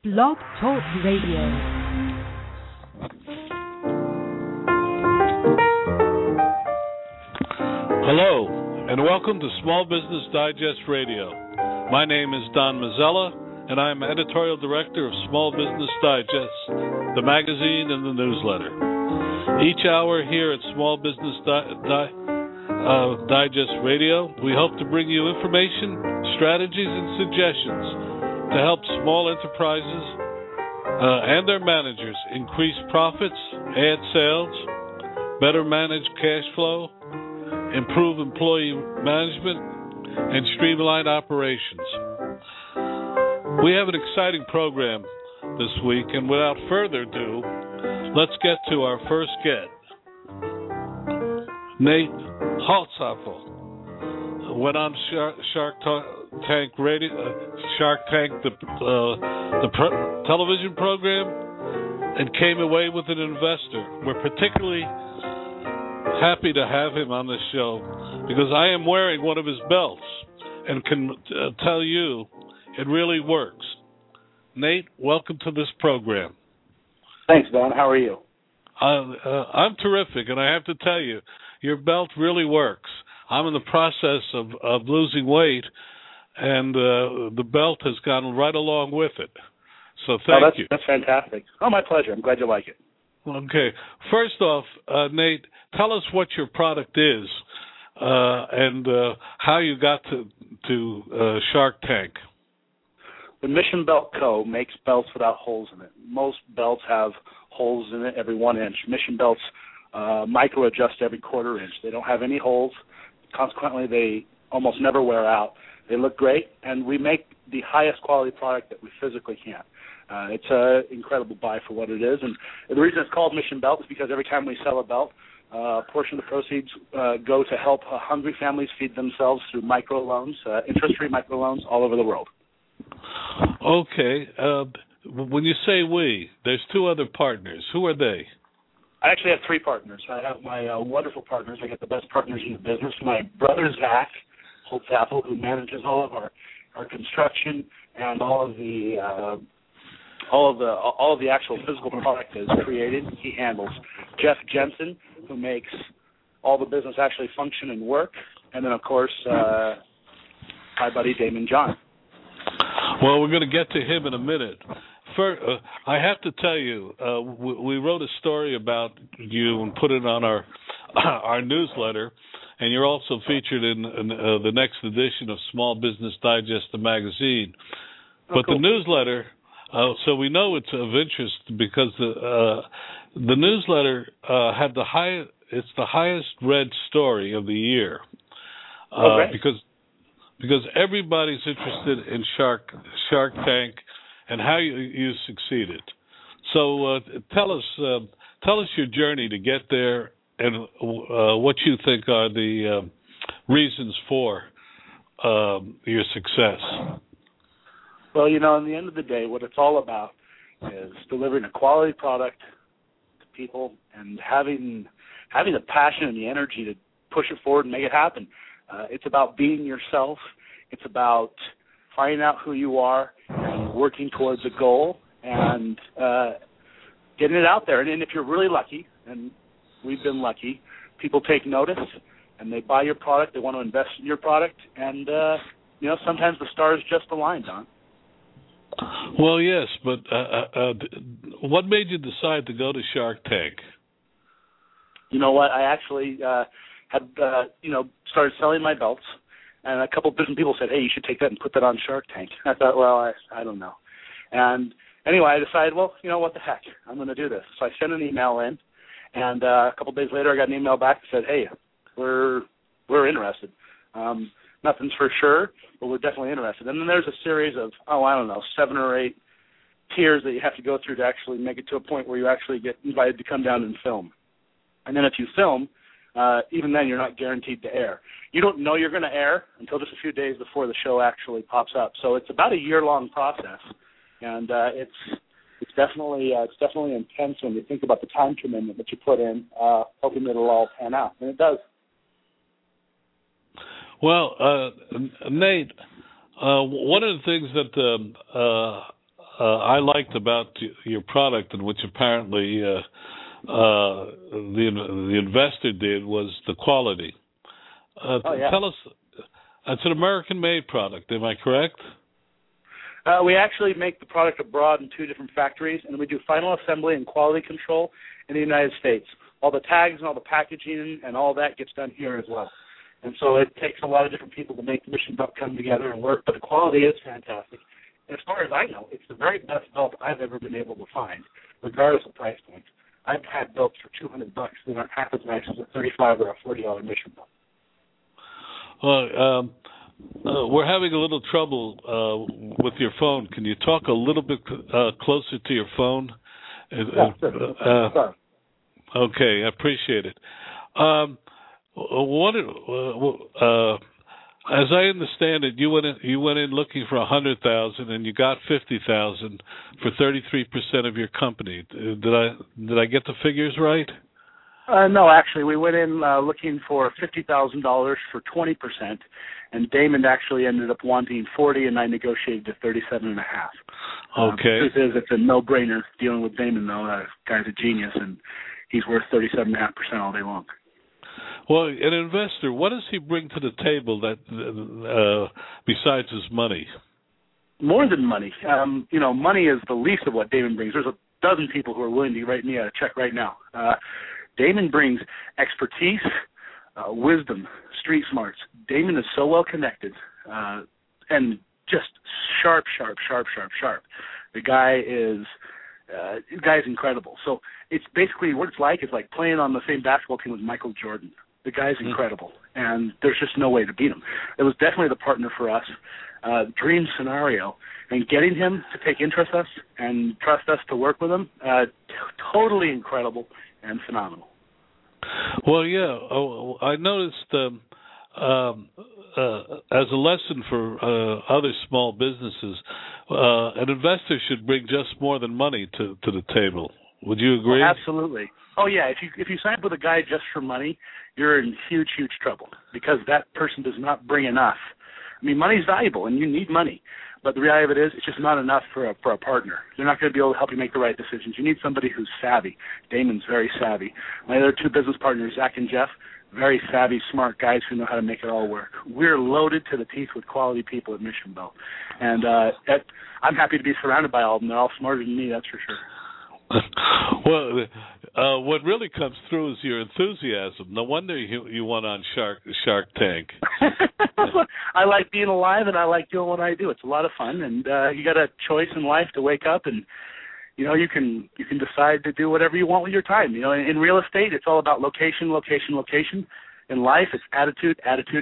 Blog Talk Radio. Hello, and welcome to Small Business Digest Radio. My name is Don Mazzella, and I am Editorial Director of Small Business Digest, the magazine and the newsletter. Each hour here at Small Business Digest Radio, we hope to bring you information, strategies, and suggestions to help small enterprises and their managers increase profits, add sales, better manage cash flow, improve employee management, and streamline operations. We have an exciting program this week, and without further ado, let's get to our first guest. Nate Holzapfel went on Shark Tank Radio, Shark Tank, the television program, and came away with an investor. We're particularly happy to have him on the show because I am wearing one of his belts and can tell you it really works. Nate, welcome to this program. Thanks, Don. How are you? I'm terrific, and I have to tell you, your belt really works. I'm in the process of losing weight, and the belt has gone right along with it. So thank you. That's fantastic. Oh, my pleasure. I'm glad you like it. Okay. First off, Nate, tell us what your product is and how you got to Shark Tank. The Mission Belt Co. makes belts without holes in it. Most belts have holes in it every 1 inch. Mission belts micro-adjust every quarter inch. They don't have any holes. Consequently, they almost never wear out. They look great, and we make the highest quality product that we physically can. It's an incredible buy for what it is, and the reason it's called Mission Belt is because every time we sell a belt, a portion of the proceeds go to help hungry families feed themselves through microloans, interest-free microloans all over the world. Okay. When you say we, there's two other partners. Who are they? I actually have three partners. I have my wonderful partners. I got the best partners in the business. My brother, Zach Holzapfel, who manages all of our construction and all of the actual physical product that is created. He handles. Jeff Jensen, who makes all the business actually function and work. And then, of course, my buddy Damon John. Well, we're going to get to him in a minute. First, I have to tell you, we wrote a story about you and put it on our newsletter, and you're also featured in the next edition of Small Business Digest, the magazine. But cool. The newsletter, so we know it's of interest because the newsletter had it's the highest read story of the year because everybody's interested in Shark Tank and how you succeeded. So tell us your journey to get there and what you think are the reasons for your success. Well, in the end of the day, what it's all about is delivering a quality product to people and having the passion and the energy to push it forward and make it happen. It's about being yourself. It's about finding out who you are and working towards a goal and getting it out there. And if you're really lucky, and we've been lucky, people take notice and they buy your product. They want to invest in your product. And, sometimes the stars just align, Don. Well, yes, but what made you decide to go to Shark Tank? You know what? I actually had started selling my belts. And a couple of different people said, hey, you should take that and put that on Shark Tank. I thought, well, I don't know. And anyway, I decided, well, what the heck? I'm going to do this. So I sent an email in, and a couple of days later I got an email back that said, hey, we're interested. Nothing's for sure, but we're definitely interested. And then there's a series of, 7 or 8 tiers that you have to go through to actually make it to a point where you actually get invited to come down and film. And then if you film, even then you're not guaranteed to air. You don't know you're going to air until just a few days before the show actually pops up. So it's about a year-long process, and it's definitely intense when you think about the time commitment that you put in, hoping it'll all pan out, and it does. Well, Nate, one of the things that I liked about your product, and which apparently the investor did, was the quality. Tell us, it's an American-made product. Am I correct? We actually make the product abroad in 2 different factories, and we do final assembly and quality control in the United States. All the tags and all the packaging and all that gets done here as well. And so it takes a lot of different people to make the Mission Belt come together and work, but the quality is fantastic. And as far as I know, it's the very best belt I've ever been able to find, regardless of price points. I've had belts for $200 that aren't half as nice as a $35 or a $40 Mission Belt. We're having a little trouble with your phone. Can you talk a little bit closer to your phone? Yeah, sure. Okay, I appreciate it. As I understand it, you went in looking for $100,000 and you got $50,000 for 33% of your company. Did I get the figures right? No, actually, we went in looking for $50,000 for 20%, and Damon actually ended up wanting $40,000, and I negotiated to $37.5. Okay. The truth is, it's a no-brainer dealing with Damon, though. That guy's a genius, and he's worth 37.5% all day long. Well, an investor, what does he bring to the table that besides his money? More than money. Money is the least of what Damon brings. There's a dozen people who are willing to write me a check right now. Damon brings expertise, wisdom, street smarts. Damon is so well connected and just sharp. The guy's incredible. So it's basically what it's like. It's like playing on the same basketball team with Michael Jordan. The guy's incredible, and there's just no way to beat him. It was definitely the partner for us, dream scenario, and getting him to take interest in us and trust us to work with him, totally incredible and phenomenal. Well, yeah, I noticed as a lesson for other small businesses, an investor should bring just more than money to the table. Would you agree? Oh, absolutely. Oh, yeah. If you sign up with a guy just for money, you're in huge trouble because that person does not bring enough. I mean, money's valuable, and you need money. But the reality of it is it's just not enough for a partner. They're not going to be able to help you make the right decisions. You need somebody who's savvy. Damon's very savvy. My other 2 business partners, Zach and Jeff, very savvy, smart guys who know how to make it all work. We're loaded to the teeth with quality people at Mission Belt. And I'm happy to be surrounded by all of them. They're all smarter than me, that's for sure. Well, what really comes through is your enthusiasm. No wonder you went on Shark Tank. I like being alive, and I like doing what I do. It's a lot of fun, and you got a choice in life to wake up, and you can decide to do whatever you want with your time. In real estate, it's all about location. In life, it's attitude,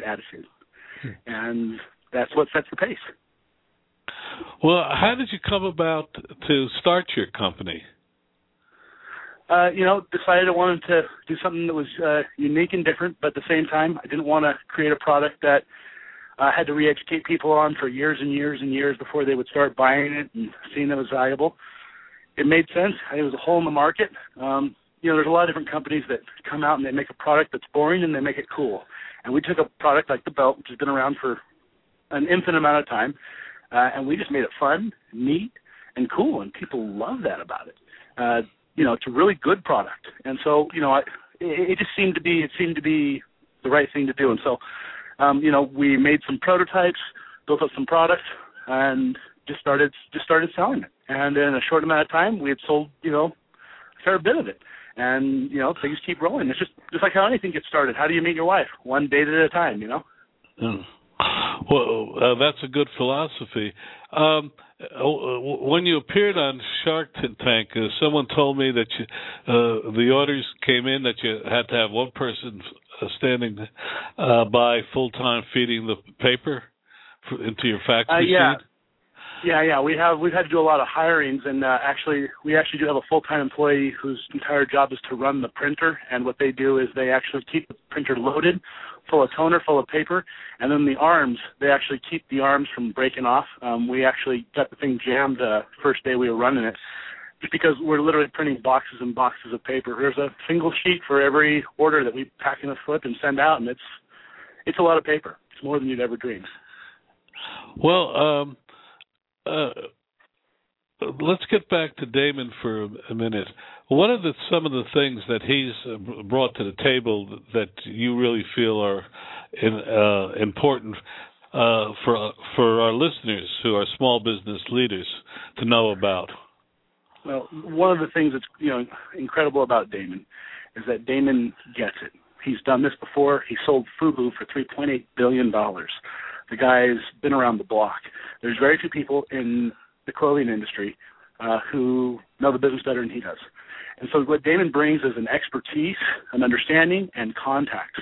and that's what sets the pace. Well, how did you come about to start your company? Decided I wanted to do something that was unique and different, but at the same time, I didn't want to create a product that I had to re-educate people on for years and years before they would start buying it and seeing it was valuable. It made sense. It was a hole in the market. There's a lot of different companies that come out and they make a product that's boring and they make it cool. And we took a product like the belt, which has been around for an infinite amount of time, and we just made it fun, neat, and cool, and people love that about it. It's a really good product, and so it just seemed to be the right thing to do, and so we made some prototypes, built up some products, and just started selling it. And in a short amount of time, we had sold a fair bit of it, and things keep rolling. It's just like how anything gets started. How do you meet your wife? One date at a time, Well, that's a good philosophy. When you appeared on Shark Tank, someone told me that the orders came in that you had to have one person standing by full-time feeding the paper into your fax machine. Yeah. We've had to do a lot of hirings, and we actually do have a full-time employee whose entire job is to run the printer. And what they do is they actually keep the printer loaded, full of toner, full of paper, and then the arms, they actually keep the arms from breaking off. We actually got the thing jammed first day we were running it, just because we're literally printing boxes and boxes of paper. There's a single sheet for every order that we pack in a slip and send out, and it's a lot of paper. It's more than you'd ever dream. Well, let's get back to Damon for a minute. What are some of the things that he's brought to the table that you really feel are important for our listeners who are small business leaders to know about? Well, one of the things that's incredible about Damon is that Damon gets it. He's done this before. He sold FUBU for $3.8 billion. The guy's been around the block. There's very few people in the clothing industry who know the business better than he does. And so what Damon brings is an expertise, an understanding, and contacts.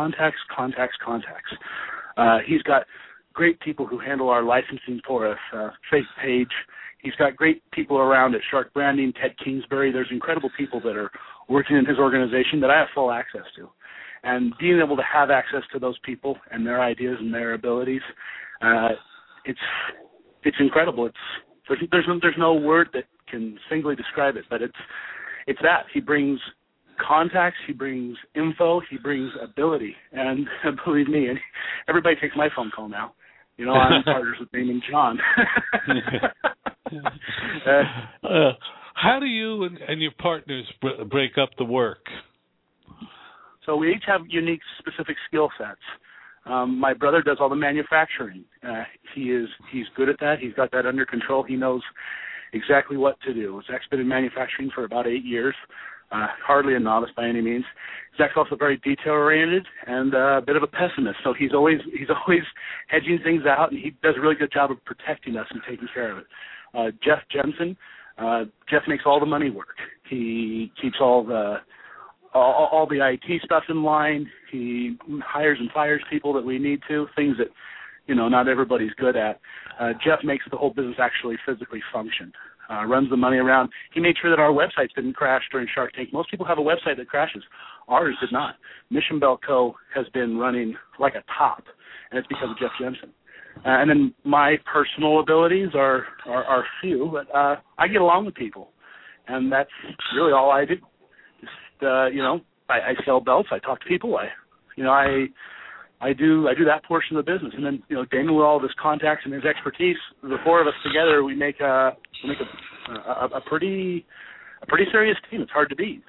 He's got great people who handle our licensing for us, Faith Page. He's got great people around at Shark Branding, Ted Kingsbury. There's incredible people that are working in his organization that I have full access to. And being able to have access to those people and their ideas and their abilities, it's incredible. There's no word that can singly describe it, but it's that. He brings contacts, he brings info, he brings ability. And believe me, everybody takes my phone call now. I'm partners with Damon John. How do you and your partners break up the work? So we each have unique, specific skill sets. My brother does all the manufacturing. He's good at that. He's got that under control. He knows exactly what to do. Zach's been in manufacturing for about 8 years, hardly a novice by any means. Zach's also very detail-oriented and a bit of a pessimist, so he's always hedging things out, and he does a really good job of protecting us and taking care of it. Jeff Jensen, Jeff makes all the money work. He keeps all the IT stuff in line. He hires and fires people that we need to, things that, not everybody's good at. Jeff makes the whole business actually physically function, runs the money around. He made sure that our websites didn't crash during Shark Tank. Most people have a website that crashes. Ours did not. Mission Belt Co. has been running like a top, and it's because of Jeff Jensen. And then my personal abilities are few, but I get along with people, and that's really all I do. I sell belts. I talk to people. I do that portion of the business, and then Damon with all of his contacts and his expertise, the four of us together, we make a pretty serious team. It's hard to beat.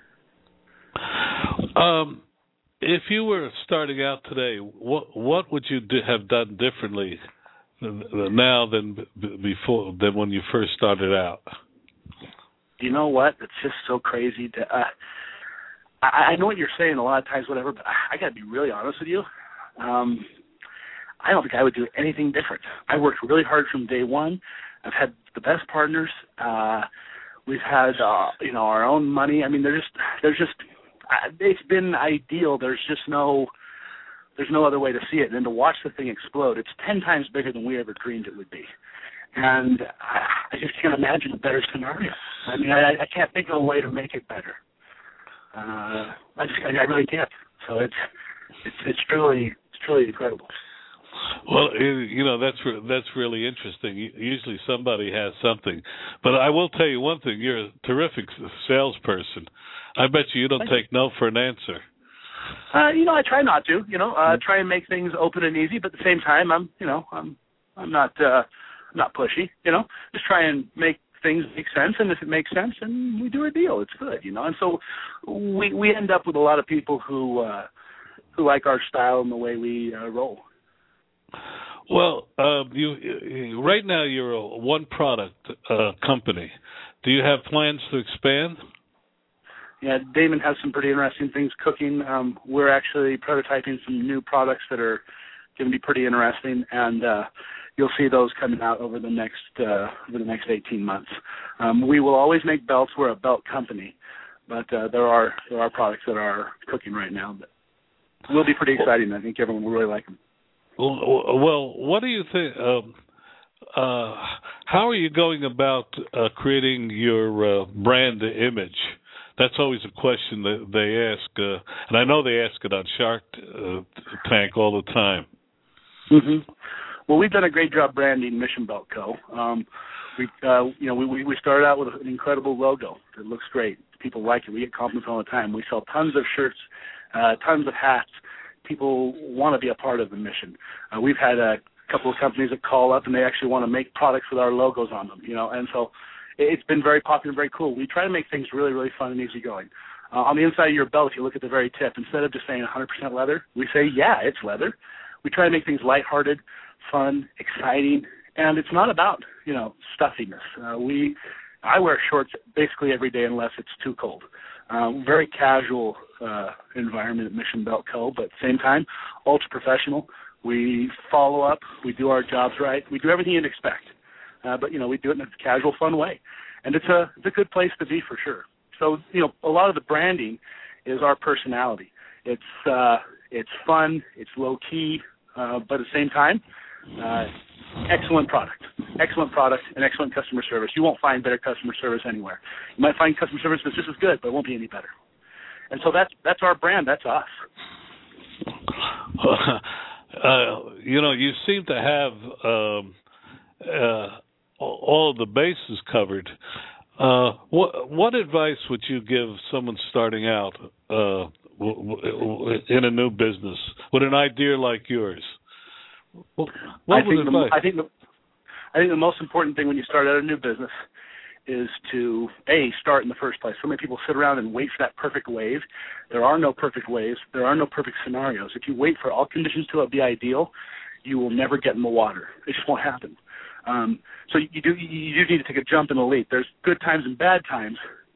If you were starting out today, what would you have done differently now than before, than when you first started out? You know what? It's just so crazy to. I know what you're saying a lot of times, whatever, but I got to be really honest with you. I don't think I would do anything different. I worked really hard from day one. I've had the best partners. We've had, our own money. I mean, it's been ideal. There's no other way to see it. And then to watch the thing explode, it's 10 times bigger than we ever dreamed it would be. And I just can't imagine a better scenario. I mean, I can't think of a way to make it better. I really can't. So it's truly incredible. Well, that's really interesting. Usually somebody has something, but I will tell you one thing: you're a terrific salesperson. I bet you don't take no for an answer. I try not to. Try and make things open and easy, but at the same time, I'm not pushy. Just try and make things make sense, and if it makes sense, then we do a deal. It's good, And so we end up with a lot of people who like our style and the way we roll. Well, you right now you're a one product company. Do you have plans to expand? Yeah, Damon has some pretty interesting things cooking. We're actually prototyping some new products that are going to be pretty interesting, and you'll see those coming out over the next 18 months. We will always make belts. We're a belt company, but there are products that are cooking right now that will be pretty exciting. I think everyone will really like them. Well, what do you think? How are you going about creating your brand image? That's always a question that they ask, and I know they ask it on Shark Tank all the time. Mm-hmm. Well, we've done a great job branding Mission Belt Co. We started out with an incredible logo that looks great. People like it. We get compliments all the time. We sell tons of shirts, tons of hats. People want to be a part of the mission. We've had a couple of companies that call up and they actually want to make products with our logos on them. And so it's been very popular and very cool. We try to make things really, really fun and easygoing. On the inside of your belt, if you look at the very tip, instead of just saying 100% leather, we say, yeah, it's leather. We try to make things lighthearted, fun, exciting, and it's not about, stuffiness. I wear shorts basically every day unless it's too cold. Very casual environment at Mission Belt Co., but at the same time, ultra professional. We follow up. We do our jobs right. We do everything you'd expect. But, we do it in a casual, fun way. And it's a good place to be for sure. So, a lot of the branding is our personality. It's fun, it's low-key, but at the same time, excellent product, and excellent customer service. You won't find better customer service anywhere. You might find customer service that's just as good, but it won't be any better. And so that's our brand. That's us. You seem to have all of the bases covered. What advice would you give someone starting out in a new business with an idea like yours? I think the most important thing when you start out a new business is to start in the first place. So many people sit around and wait for that perfect wave. There are no perfect waves. There are no perfect scenarios. If you wait for all conditions to be ideal, you will never get in the water. It just won't happen. So you do need to take a jump and a leap. There's good times and bad times,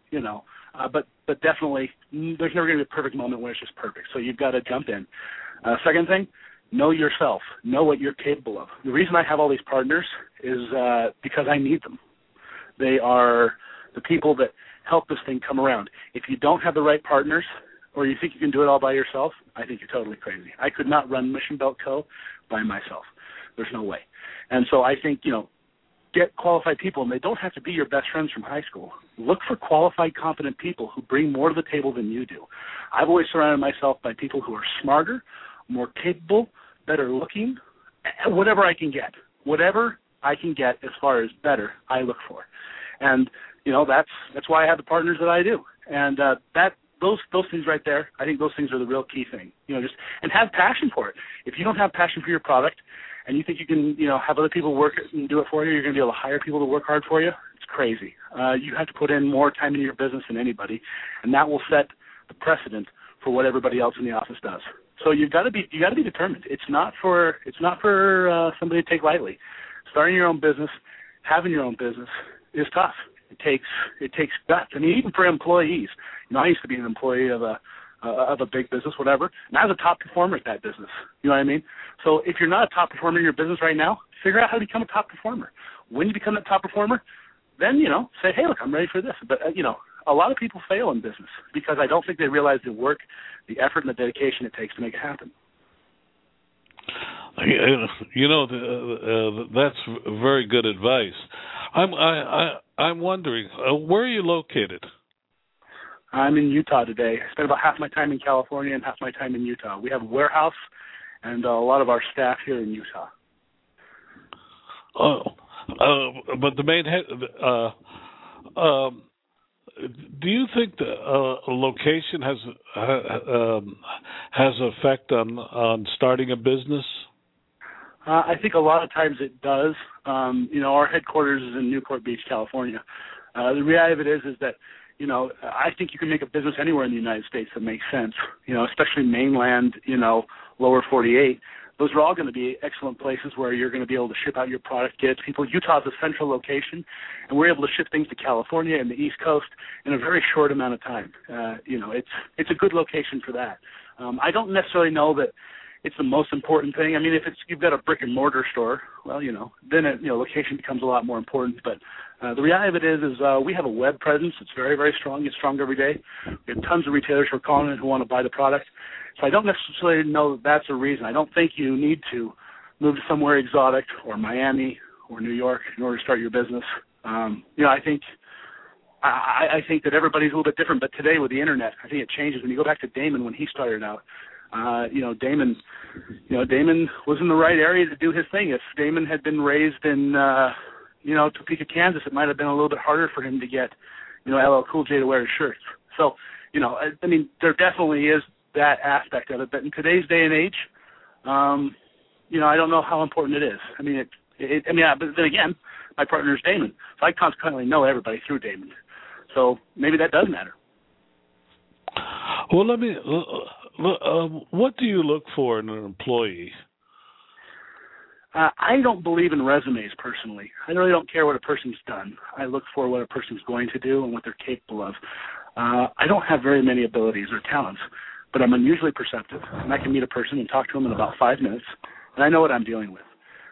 but definitely there's never going to be a perfect moment where it's just perfect. So you've got to jump in. Second thing, know yourself. Know what you're capable of. The reason I have all these partners is because I need them. They are the people that help this thing come around. If you don't have the right partners or you think you can do it all by yourself, I think you're totally crazy. I could not run Mission Belt Co. by myself. There's no way. And so I think, get qualified people, and they don't have to be your best friends from high school. Look for qualified, competent people who bring more to the table than you do. I've always surrounded myself by people who are smarter, more capable, better looking, whatever I can get. Whatever I can get as far as better, I look for. And, that's why I have the partners that I do. And those things right there, I think those things are the real key thing. And have passion for it. If you don't have passion for your product, and you think you can, have other people work it and do it for you, you're going to be able to hire people to work hard for you, it's crazy. You have to put in more time into your business than anybody, and that will set the precedent for what everybody else in the office does. So you got to be determined. It's not for somebody to take lightly. Starting your own business, having your own business is tough. It takes guts. I mean, even for employees. I used to be an employee of a big business, whatever, and I was a top performer at that business. You know what I mean? So if you're not a top performer in your business right now, figure out how to become a top performer. When you become a top performer, then, say, hey, look, I'm ready for this. But, a lot of people fail in business because I don't think they realize the work, the effort, and the dedication it takes to make it happen. That's very good advice. I'm wondering, where are you located? I'm in Utah today. I spend about half my time in California and half my time in Utah. We have a warehouse and a lot of our staff here in Utah. But the main do you think the location has an effect on starting a business? I think a lot of times it does. Our headquarters is in Newport Beach, California. The reality of it is that I think you can make a business anywhere in the United States that makes sense, especially mainland, lower 48. Those are all going to be excellent places where you're going to be able to ship out your product, get it to people. Utah's a central location, and we're able to ship things to California and the East Coast in a very short amount of time. It's a good location for that. I don't necessarily know that it's the most important thing. I mean, if you've got a brick and mortar store, well, then location becomes a lot more important. But the reality of it is we have a web presence. It's very, very strong. It's stronger every day. We have tons of retailers who are calling in who want to buy the product. So I don't necessarily know that that's a reason. I don't think you need to move to somewhere exotic or Miami or New York in order to start your business. I think that everybody's a little bit different. But today with the internet, I think it changes. When you go back to Damon when he started out, Damon was in the right area to do his thing. If Damon had been raised in, Topeka, Kansas, it might have been a little bit harder for him to get, LL Cool J to wear his shirts. So, there definitely is that aspect of it. But in today's day and age, I don't know how important it is. But then again, my partner is Damon. So I consequently know everybody through Damon. So maybe that does matter. Well, what do you look for in an employee? I don't believe in resumes personally. I really don't care what a person's done. I look for what a person's going to do and what they're capable of. I don't have very many abilities or talents, but I'm unusually perceptive, and I can meet a person and talk to them in about 5 minutes, and I know what I'm dealing with.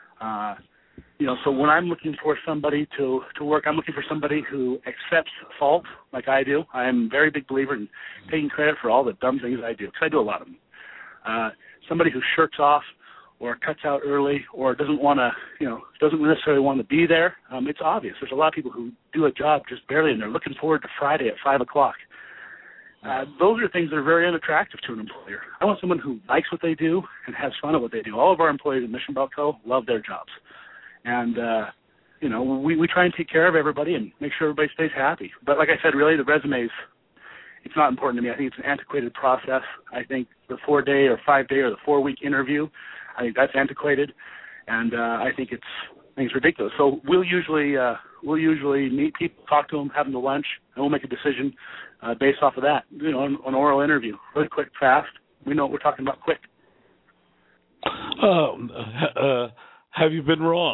So when I'm looking for somebody to work, I'm looking for somebody who accepts fault like I do. I am a very big believer in taking credit for all the dumb things I do, because I do a lot of them. Somebody who shirks off or cuts out early or doesn't necessarily want to be there. It's obvious. There's a lot of people who do a job just barely, and they're looking forward to Friday at 5 o'clock. Those are things that are very unattractive to an employer. I want someone who likes what they do and has fun at what they do. All of our employees at Mission Belt Co. love their jobs. And, we try and take care of everybody and make sure everybody stays happy. But like I said, really, the resumes, it's not important to me. I think it's an antiquated process. I think the 4-day or 5-day or the 4-week interview, I think that's antiquated. And I think it's ridiculous. So we'll usually meet people, talk to them, have them to lunch, and we'll make a decision based off of that. An oral interview, really quick, fast. We know what we're talking about quick. Have you been wrong?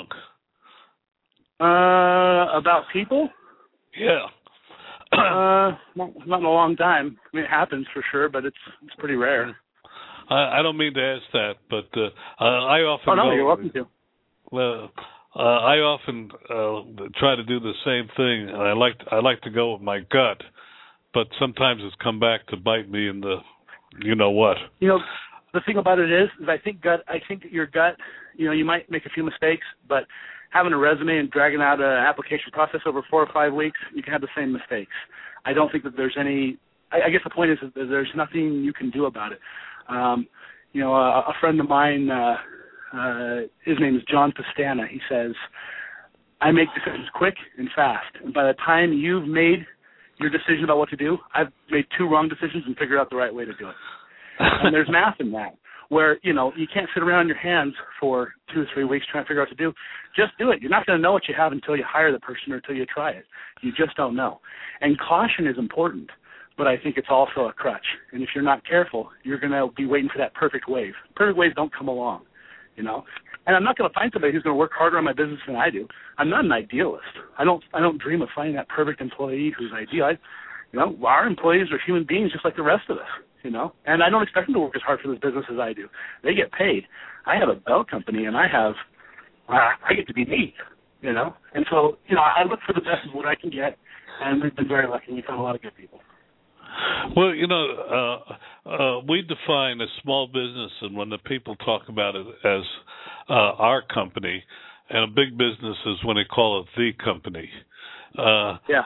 About people? Yeah. Not in a long time. I mean, it happens for sure, but it's pretty rare. I don't mean to ask that, but I often. Oh no, you're welcome to. Well, I often try to do the same thing, and I like to go with my gut, but sometimes it's come back to bite me in the, you know what. The thing about it is I think your gut, you might make a few mistakes, but having a resume and dragging out an application process over 4 or 5 weeks, you can have the same mistakes. I don't think that there's any. I guess the point is that there's nothing you can do about it. A friend of mine, his name is John Pastana. He says, I make decisions quick and fast. And by the time you've made your decision about what to do, I've made 2 wrong decisions and figured out the right way to do it. And there's math in that, where, you can't sit around on your hands for 2 or 3 weeks trying to figure out what to do. Just do it. You're not going to know what you have until you hire the person or until you try it. You just don't know. And caution is important, but I think it's also a crutch. And if you're not careful, you're going to be waiting for that perfect wave. Perfect waves don't come along, And I'm not going to find somebody who's going to work harder on my business than I do. I'm not an idealist. I don't dream of finding that perfect employee who's ideal. Our employees are human beings just like the rest of us. And I don't expect them to work as hard for this business as I do. They get paid. I have a belt company, and I get to be me, And so, I look for the best of what I can get, and we've been very lucky. We've found a lot of good people. Well, we define a small business, and when the people talk about it as our company, and a big business is when they call it the company. Yeah.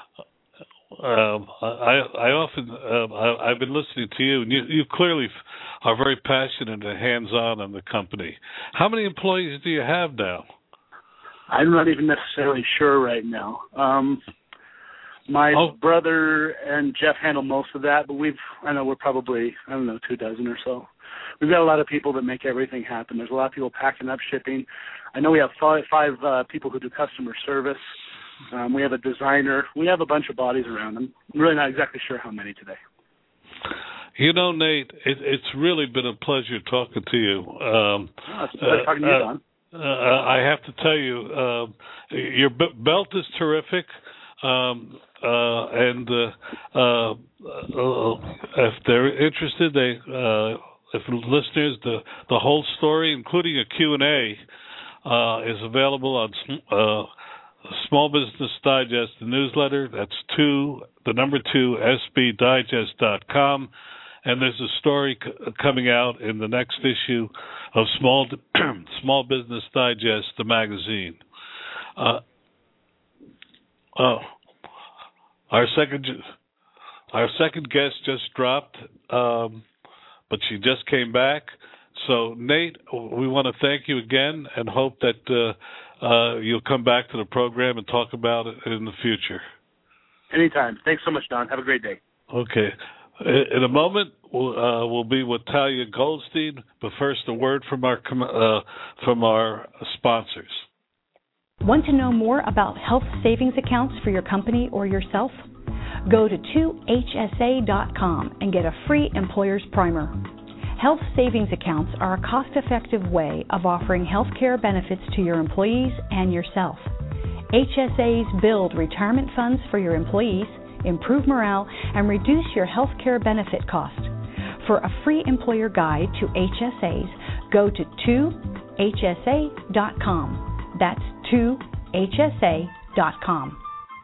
I've been listening to you, and you clearly are very passionate and hands-on on the company. How many employees do you have now? I'm not even necessarily sure right now. My brother and Jeff handle most of that, but we're probably, 2 dozen or so. We've got a lot of people that make everything happen. There's a lot of people packing up, shipping. I know we have five people who do customer service. We have a designer. We have a bunch of bodies around. I'm really not exactly sure how many today. Nate, it's really been a pleasure talking to you. It's a pleasure talking to you, Don. I have to tell you, your belt is terrific. And if they're interested, if listeners, the whole story, including a Q&A, is available on Small Business Digest, the newsletter. That's 2, SBdigest.com. And there's a story coming out in the next issue of Small Business Digest, the magazine. Our second guest just dropped, but she just came back. So, Nate, we want to thank you again and hope that you'll come back to the program and talk about it in the future. Anytime. Thanks so much, Don. Have a great day. Okay. In a moment, we'll be with Talia Goldstein, but first a word from our sponsors. Want to know more about health savings accounts for your company or yourself? Go to 2hsa.com and get a free employer's primer. Health savings accounts are a cost-effective way of offering health care benefits to your employees and yourself. HSAs build retirement funds for your employees, improve morale, and reduce your health care benefit cost. For a free employer guide to HSAs, go to 2hsa.com. That's 2hsa.com.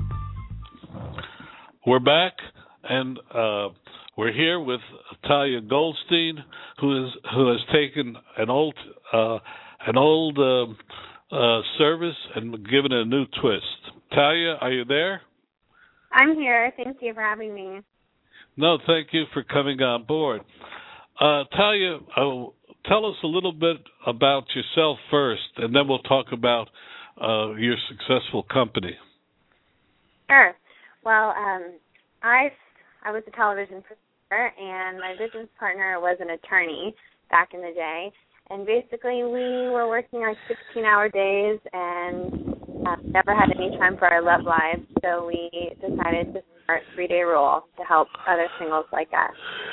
We're back, and we're here with Talia Goldstein, who has taken an old service and given it a new twist. Talia, are you there? I'm here. Thank you for having me. No, thank you for coming on board. Talia, tell us a little bit about yourself first, and then we'll talk about your successful company. Sure. Well, I was a television producer, and my business partner was an attorney back in the day. And basically, we were working on 16-hour days and never had any time for our love lives. So we decided to start 3-Day Rule to help other singles like us.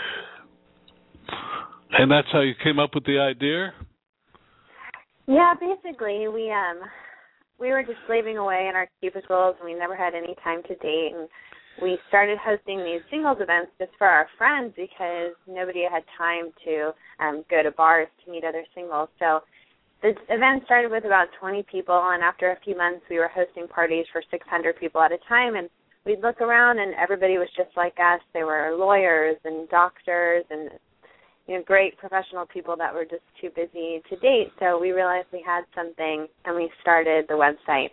And that's how you came up with the idea? Yeah, basically, we were just slaving away in our cubicles, and we never had any time to date. And we started hosting these singles events just for our friends because nobody had time to go to bars to meet other singles. So the event started with about 20 people, and after a few months, we were hosting parties for 600 people at a time. And we'd look around, and everybody was just like us. They were lawyers and doctors and great professional people that were just too busy to date. So we realized we had something, and we started the website.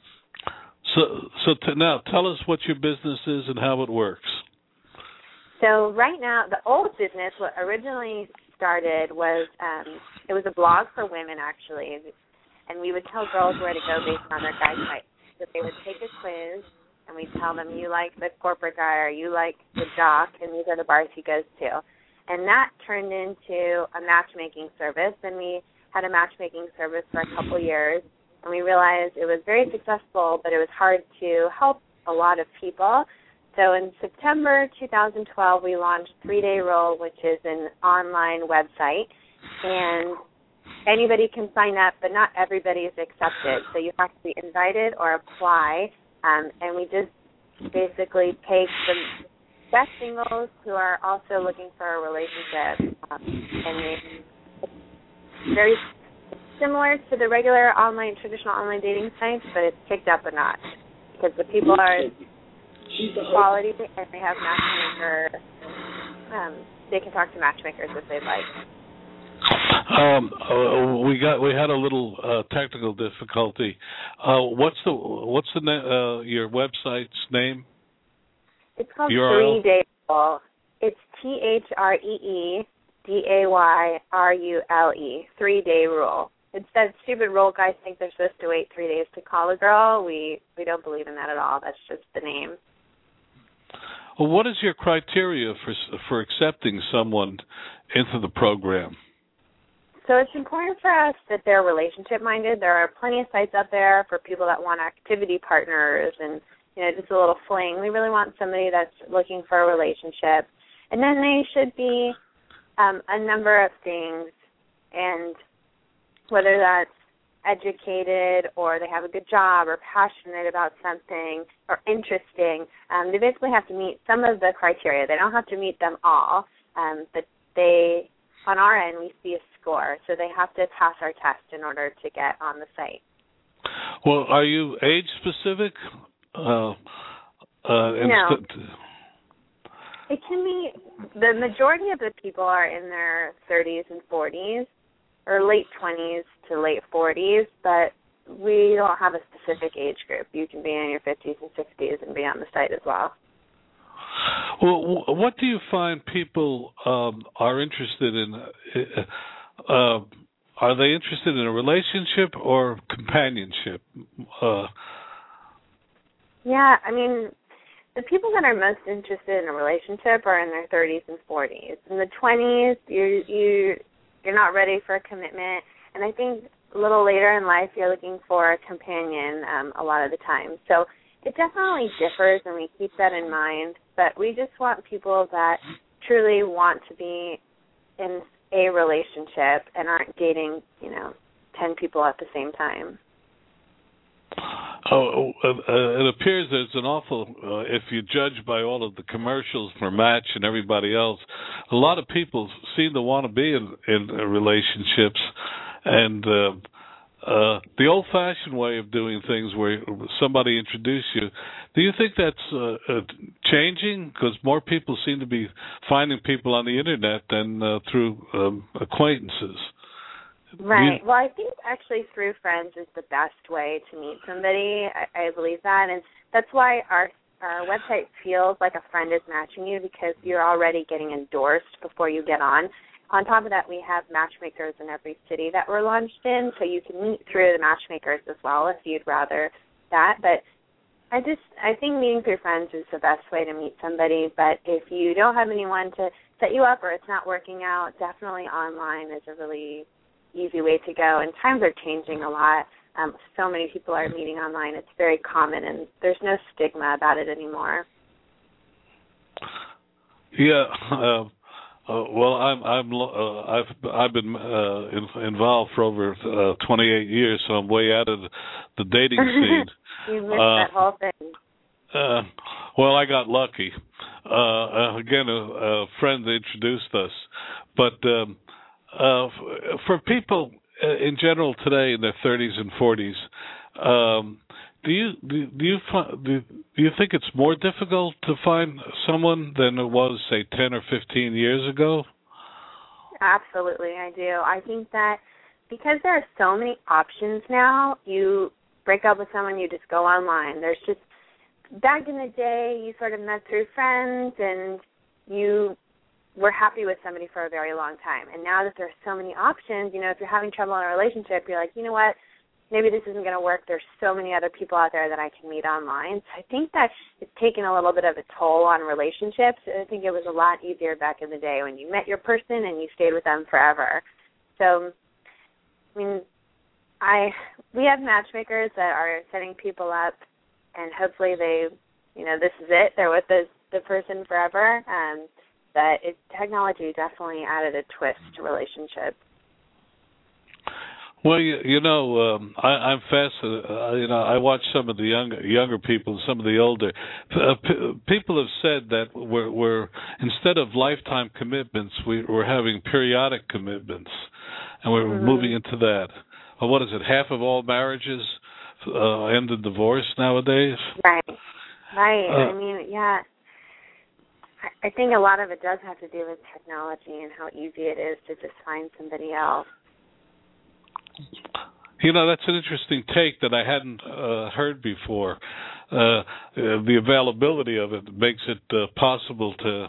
Now tell us what your business is and how it works. So right now, the old business, what originally started was, it was a blog for women, actually, and we would tell girls where to go based on their guy type. So they would take a quiz, and we'd tell them, you like the corporate guy or you like the jock, and these are the bars he goes to. And that turned into a matchmaking service, and we had a matchmaking service for a couple years, and we realized it was very successful, but it was hard to help a lot of people. So in September 2012, we launched 3-Day Rule, which is an online website, and anybody can sign up, but not everybody is accepted. So you have to be invited or apply, and we just basically take the best singles who are also looking for a relationship, and it's very similar to the regular traditional online dating sites, but it's kicked up a notch because the people are quality and they have matchmaker. They can talk to matchmakers if they'd like. We had a little technical difficulty. What's your website's name? It's called URL? 3-Day Rule. It's THREEDAYRULE. 3-Day Rule. It's that stupid rule guys think they're supposed to wait 3 days to call a girl. We don't believe in that at all. That's just the name. Well, what is your criteria for accepting someone into the program? So it's important for us that they're relationship-minded. There are plenty of sites out there for people that want activity partners and just a little fling. We really want somebody that's looking for a relationship. And then they should be a number of things, and whether that's educated or they have a good job or passionate about something or interesting, they basically have to meet some of the criteria. They don't have to meet them all, but on our end, we see a score. So they have to pass our test in order to get on the site. Well, are you age-specific? No. It can be, the majority of the people are in their 30s and 40s, or late 20s to late 40s, but we don't have a specific age group. You can be in your 50s and 60s and be on the site as well. Well, what do you find people are interested in? Are they interested in a relationship or companionship? Yeah, I mean, the people that are most interested in a relationship are in their 30s and 40s. In the 20s, you're not ready for a commitment. And I think a little later in life, you're looking for a companion a lot of the time. So it definitely differs, and we keep that in mind. But we just want people that truly want to be in a relationship and aren't dating, 10 people at the same time. It appears there's an awful, if you judge by all of the commercials for Match and everybody else, a lot of people seem to want to be in relationships, and the old-fashioned way of doing things where somebody introduces you, do you think that's changing? Because more people seem to be finding people on the Internet than through acquaintances. Right. Well, I think actually through friends is the best way to meet somebody. I believe that, and that's why our website feels like a friend is matching you, because you're already getting endorsed before you get on. On top of that, we have matchmakers in every city that we're launched in, so you can meet through the matchmakers as well if you'd rather that. But I think meeting through friends is the best way to meet somebody. But if you don't have anyone to set you up or it's not working out, definitely online is a really easy way to go. And times are changing a lot. So many people are meeting online. It's very common, and there's no stigma about it anymore. Yeah. Well, I've been involved for over 28 years, so I'm way out of the dating scene. You missed that whole thing. Well, I got lucky. Again, a friend introduced us, but for people in general today in their 30s and 40s, do you think it's more difficult to find someone than it was, say, 10 or 15 years ago? Absolutely, I do. I think that because there are so many options now, you break up with someone, you just go online. There's just, back in the day, you sort of met through friends and you were happy with somebody for a very long time. And now that there's so many options, if you're having trouble in a relationship, you're like, you know what? Maybe this isn't going to work. There's so many other people out there that I can meet online. So I think that it's taken a little bit of a toll on relationships. I think it was a lot easier back in the day when you met your person and you stayed with them forever. So, we have matchmakers that are setting people up, and hopefully they, this is it. They're with the person forever. But technology definitely added a twist to relationships. Well, I'm fascinated. I watch some of the younger people, some of the older people have said that we're instead of lifetime commitments, we're having periodic commitments, and we're moving into that. What is it? Half of all marriages end in divorce nowadays. Right. Yeah. I think a lot of it does have to do with technology and how easy it is to just find somebody else. That's an interesting take that I hadn't heard before. The availability of it makes it possible to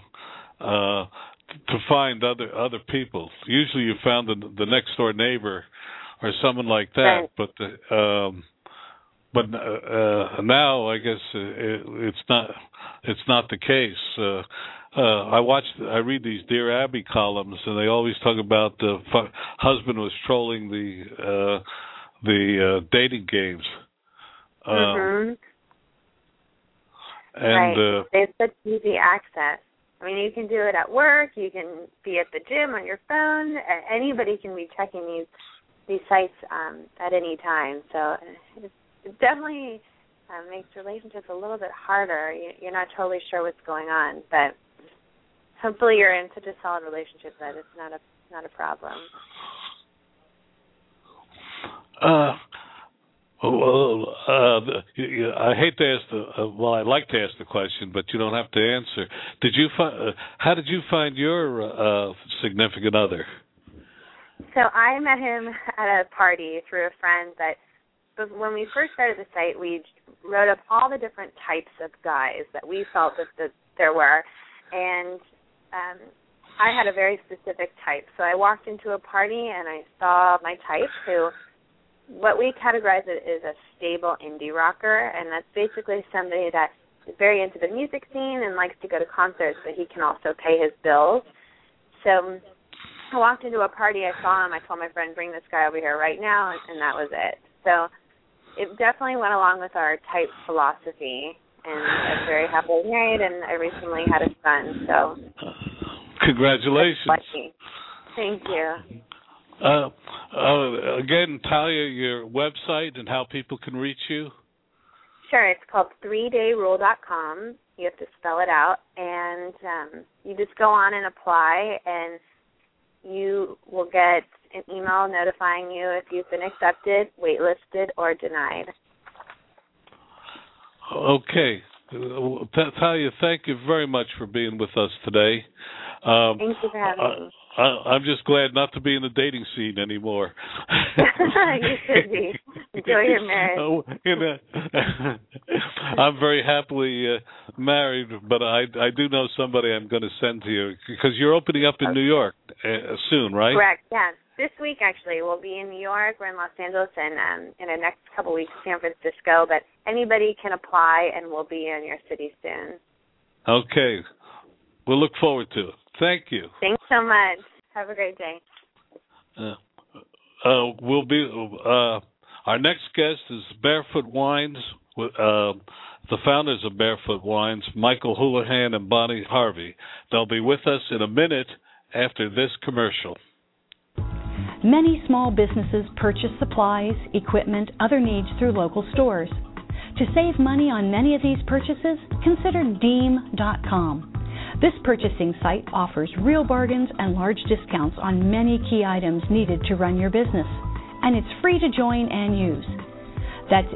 find other people. Usually, you found the next door neighbor or someone like that, right. But now I guess it's not the case. I read these Dear Abby columns, and they always talk about the husband was trolling the dating games. And right. It's such easy access. You can do it at work. You can be at the gym on your phone. Anybody can be checking these sites at any time. So it definitely makes relationships a little bit harder. You're not totally sure what's going on, but hopefully you're in such a solid relationship that it's not a problem. I hate to ask I'd like to ask the question, but you don't have to answer. How did you find your significant other? So I met him at a party through a friend but when we first started the site, we wrote up all the different types of guys that we felt that there were, and I had a very specific type. So I walked into a party and I saw my type, who what we categorize it is a stable indie rocker, and that's basically somebody that is very into the music scene and likes to go to concerts, but he can also pay his bills. So I walked into a party, I saw him, I told my friend, bring this guy over here right now, and that was it. So it definitely went along with our type philosophy, and I'm very happily married, and I recently had a son, so. Congratulations. Thank you. Again, Talia, your website and how people can reach you? Sure, it's called 3dayrule.com. You have to spell it out, and you just go on and apply, and you will get an email notifying you if you've been accepted, waitlisted, or denied. Okay. Talia, thank you very much for being with us today. Thank you for having me. I'm just glad not to be in the dating scene anymore. You should be. Enjoy your marriage. I'm very happily married, but I do know somebody I'm going to send to you, because you're opening up in New York soon, right? Correct, yeah. This week, actually, we'll be in New York, we're in Los Angeles, and in the next couple weeks, San Francisco, but anybody can apply, and we'll be in your city soon. Okay. We'll look forward to it. Thank you. Thanks so much. Have a great day. Our next guest is Barefoot Wines, the founders of Barefoot Wines, Michael Houlihan and Bonnie Harvey. They'll be with us in a minute after this commercial. Many small businesses purchase supplies, equipment, other needs through local stores. To save money on many of these purchases, consider Deem.com. This purchasing site offers real bargains and large discounts on many key items needed to run your business, and it's free to join and use. That's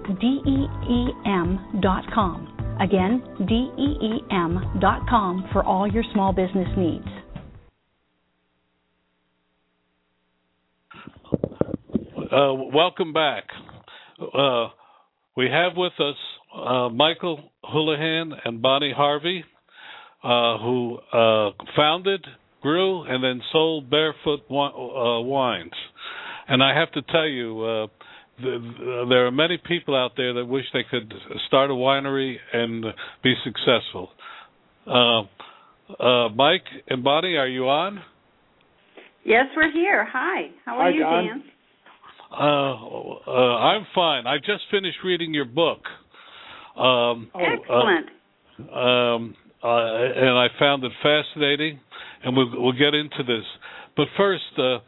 DEEM.com. Again, DEEM.com for all your small business needs. Welcome back. We have with us Michael Houlihan and Bonnie Harvey, who founded, grew, and then sold Barefoot Wines. And I have to tell you, there are many people out there that wish they could start a winery and be successful. Mike and Bonnie, are you on? Yes, we're here. Hi. How are you, Dan? I'm fine. I just finished reading your book. Excellent. And I found it fascinating, and we'll get into this. But first,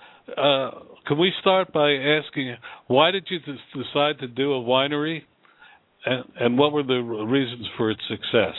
can we start by asking, why did you decide to do a winery, and what were the reasons for its success?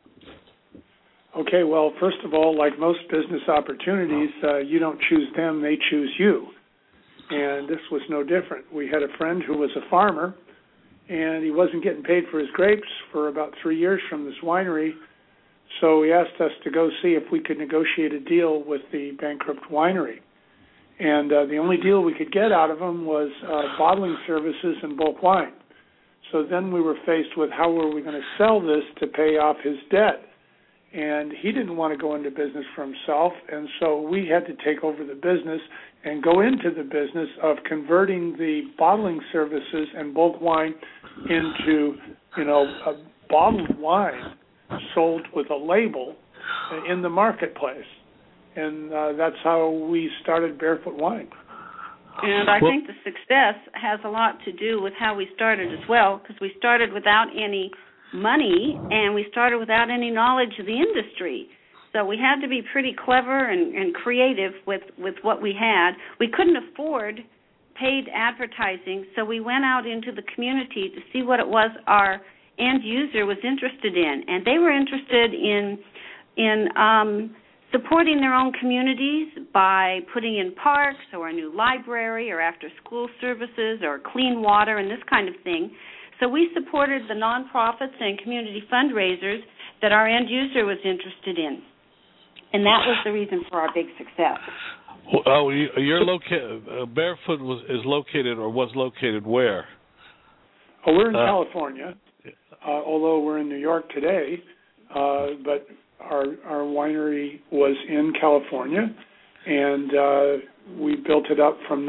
Okay, well, first of all, like most business opportunities, you don't choose them, they choose you. And this was no different. We had a friend who was a farmer, and he wasn't getting paid for his grapes for about 3 years from this winery. So he asked us to go see if we could negotiate a deal with the bankrupt winery. And the only deal we could get out of him was bottling services and bulk wine. So then we were faced with how were we going to sell this to pay off his debt. And he didn't want to go into business for himself, and so we had to take over the business and go into the business of converting the bottling services and bulk wine into, a bottled wine sold with a label in the marketplace. And that's how we started Barefoot Wine. And I think the success has a lot to do with how we started as well, because we started without any money and we started without any knowledge of the industry. So we had to be pretty clever and creative with what we had. We couldn't afford paid advertising, so we went out into the community to see what it was our end user was interested in. And they were interested in supporting their own communities by putting in parks or a new library or after-school services or clean water and this kind of thing. So we supported the nonprofits and community fundraisers that our end user was interested in. And that was the reason for our big success. Oh, you're located. Barefoot is located or was located where? Oh, we're in California, although we're in New York today. But our winery was in California, and we built it up from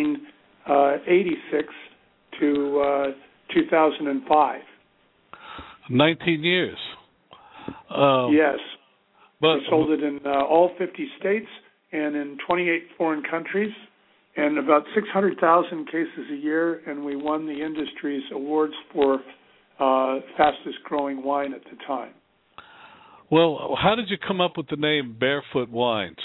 1986 to 2005. 19 years. Yes. But we sold it in all 50 states and in 28 foreign countries, and about 600,000 cases a year, and we won the industry's awards for fastest growing wine at the time. Well, how did you come up with the name Barefoot Wines?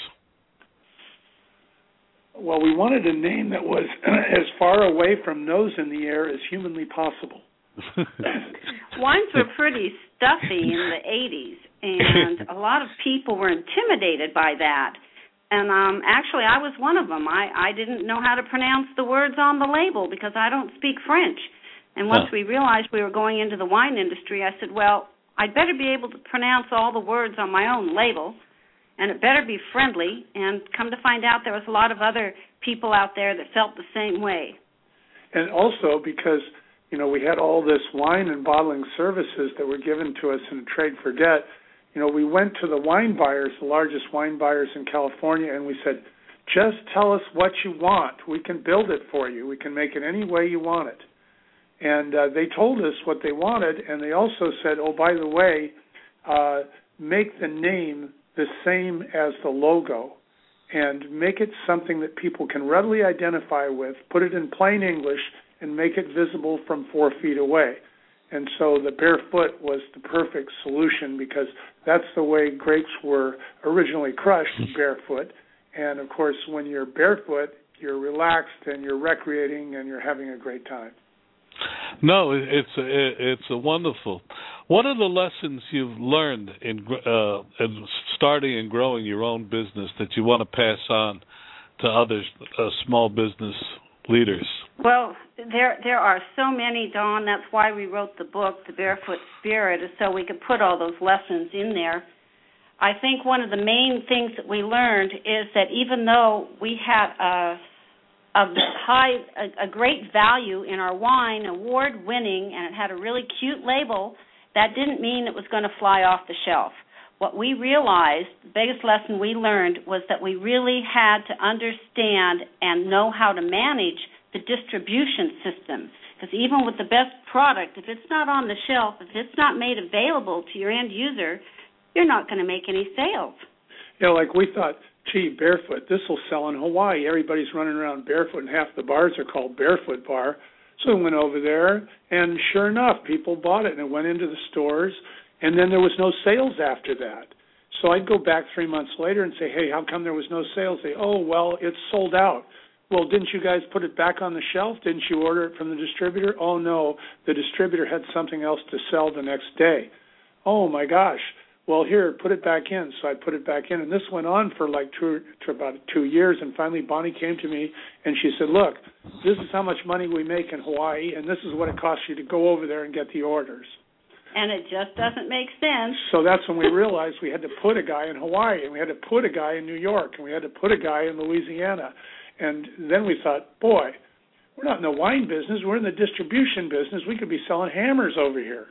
Well, we wanted a name that was as far away from nose in the air as humanly possible. Wines were pretty stuffy in the 80s, and a lot of people were intimidated by that. And actually, I was one of them. I didn't know how to pronounce the words on the label because I don't speak French. And once we realized we were going into the wine industry, I said, well, I'd better be able to pronounce all the words on my own label, and it better be friendly. And come to find out, there was a lot of other people out there that felt the same way. And also because, we had all this wine and bottling services that were given to us in a trade for debt. We went to the wine buyers, the largest wine buyers in California, and we said, just tell us what you want. We can build it for you. We can make it any way you want it. And they told us what they wanted, and they also said, oh, by the way, make the name the same as the logo and make it something that people can readily identify with, put it in plain English, and make it visible from 4 feet away. And so the Barefoot was the perfect solution because that's the way grapes were originally crushed, barefoot. And, of course, when you're barefoot, you're relaxed and you're recreating and you're having a great time. No, it's a wonderful. What are the lessons you've learned in starting and growing your own business that you want to pass on to other small business leaders? Well, there are so many, Don. That's why we wrote the book, The Barefoot Spirit, is so we could put all those lessons in there. I think one of the main things that we learned is that even though we had a great value in our wine, award-winning, and it had a really cute label, that didn't mean it was going to fly off the shelf. What we realized, the biggest lesson we learned, was that we really had to understand and know how to manage the distribution system. Because even with the best product, if it's not on the shelf, if it's not made available to your end user, you're not going to make any sales. Like we thought, gee, barefoot, this will sell in Hawaii. Everybody's running around barefoot, and half the bars are called Barefoot Bar. So we went over there, and sure enough, people bought it, and it went into the stores, and then there was no sales after that. So I'd go back 3 months later and say, hey, how come there was no sales? They, oh, well, it's sold out. Well, didn't you guys put it back on the shelf? Didn't you order it from the distributor? Oh, no, the distributor had something else to sell the next day. Oh, my gosh. Well, here, put it back in. So I put it back in, and this went on for about 2 years, and finally Bonnie came to me, and she said, look, this is how much money we make in Hawaii, and this is what it costs you to go over there and get the orders. And it just doesn't make sense. So that's when we realized we had to put a guy in Hawaii, and we had to put a guy in New York, and we had to put a guy in Louisiana. And then we thought, boy, we're not in the wine business. We're in the distribution business. We could be selling hammers over here.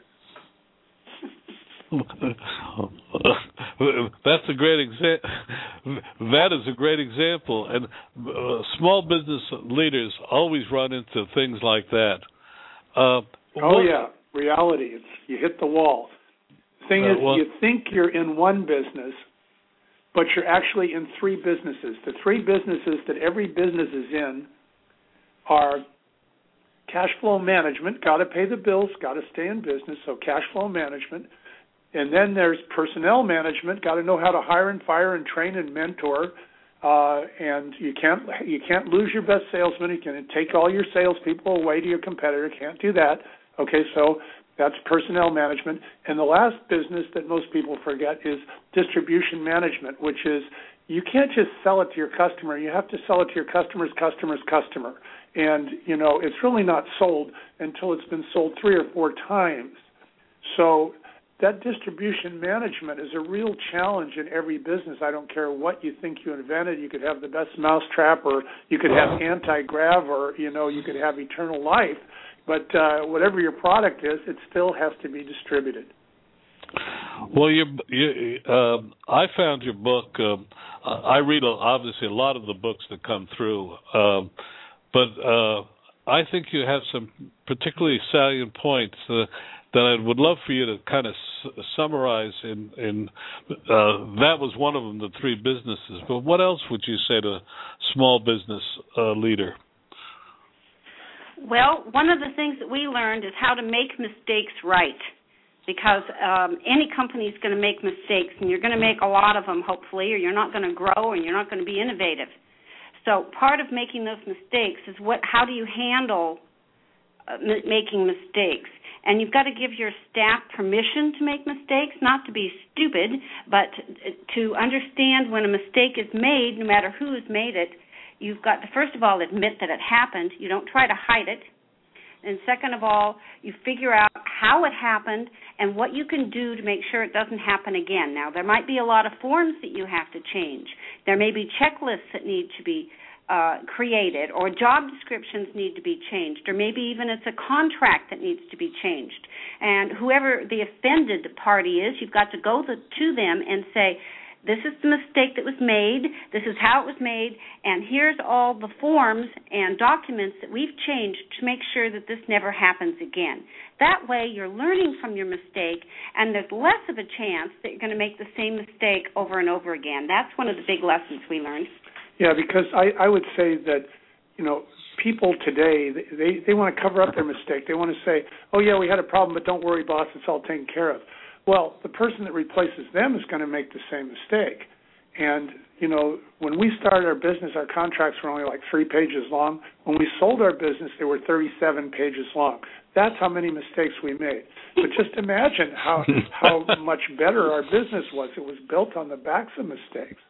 That's a great example. That is a great example. And small business leaders always run into things like that. Yeah. Reality. It's you hit the wall. The thing is, you think you're in one business, but you're actually in 3 businesses. The 3 businesses that every business is in are cash flow management, got to pay the bills, got to stay in business, so cash flow management. And then there's personnel management, got to know how to hire and fire and train and mentor. And you can't lose your best salesman. You can take all your salespeople away to your competitor. Can't do that. Okay, so that's personnel management. And the last business that most people forget is distribution management, which is you can't just sell it to your customer. You have to sell it to your customer's customer's customer. And, it's really not sold until it's been sold 3 or 4 times. So that distribution management is a real challenge in every business. I don't care what you think you invented. You could have the best mousetrap, or you could have anti-grav, or, you could have eternal life. But whatever your product is, it still has to be distributed. Well, I found your book. I read, obviously, a lot of the books that come through. But I think you have some particularly salient points that I would love for you to kind of summarize in that was one of them, the three businesses. But what else would you say to a small business leader? Well, one of the things that we learned is how to make mistakes right, because any company is going to make mistakes, and you're going to make a lot of them, hopefully, or you're not going to grow and you're not going to be innovative. So part of making those mistakes is how do you handle making mistakes? And you've got to give your staff permission to make mistakes, not to be stupid, but to understand when a mistake is made, no matter who has made it. You've got to, first of all, admit that it happened. You don't try to hide it. And second of all, you figure out how it happened and what you can do to make sure it doesn't happen again. Now, there might be a lot of forms that you have to change. There may be checklists that need to be created, or job descriptions need to be changed, or maybe even it's a contract that needs to be changed. And whoever the offended party is, you've got to go to them and say, this is the mistake that was made, this is how it was made, and here's all the forms and documents that we've changed to make sure that this never happens again. That way you're learning from your mistake, and there's less of a chance that you're going to make the same mistake over and over again. That's one of the big lessons we learned. Yeah, because I would say that, people today, they want to cover up their mistake. They want to say, oh, yeah, we had a problem, but don't worry, boss, it's all taken care of. Well, the person that replaces them is going to make the same mistake. And, when we started our business, our contracts were only like 3 pages long. When we sold our business, they were 37 pages long. That's how many mistakes we made. But just imagine how much better our business was. It was built on the backs of mistakes.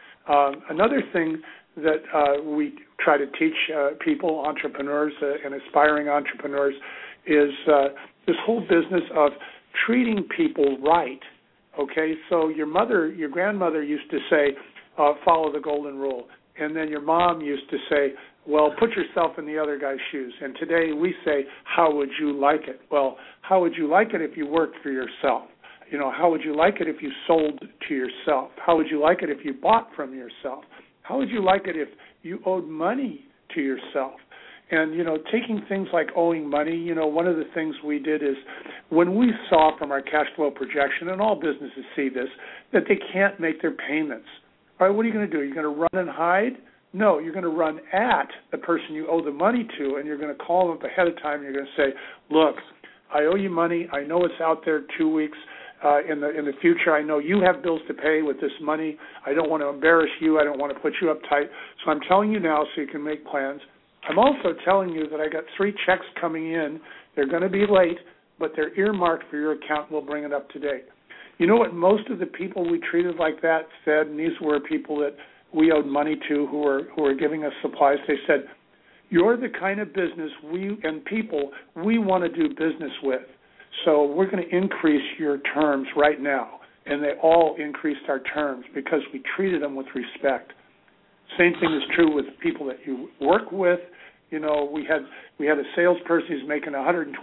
Another thing that we try to teach people, entrepreneurs and aspiring entrepreneurs, is this whole business of treating people right. Okay, so your grandmother used to say, follow the golden rule. And then your mom used to say, well, put yourself in the other guy's shoes. And today we say, how would you like it? Well, how would you like it if you worked for yourself? How would you like it if you sold to yourself? How would you like it if you bought from yourself? How would you like it if you owed money to yourself? And, taking things like owing money, one of the things we did is when we saw from our cash flow projection, and all businesses see this, that they can't make their payments. All right, what are you going to do? Are you going to run and hide? No, you're going to run at the person you owe the money to, and you're going to call them up ahead of time, and you're going to say, look, I owe you money. I know it's out there 2 weeks. In the future, I know you have bills to pay with this money. I don't want to embarrass you. I don't want to put you uptight. So I'm telling you now so you can make plans. I'm also telling you that I got 3 checks coming in. They're going to be late, but they're earmarked for your account, and we'll bring it up to date. You know what most of the people we treated like that said, and these were people that we owed money to who were giving us supplies. They said, you're the kind of business and people we want to do business with. So we're going to increase your terms right now. And they all increased our terms because we treated them with respect. Same thing is true with people that you work with. We had a salesperson who's making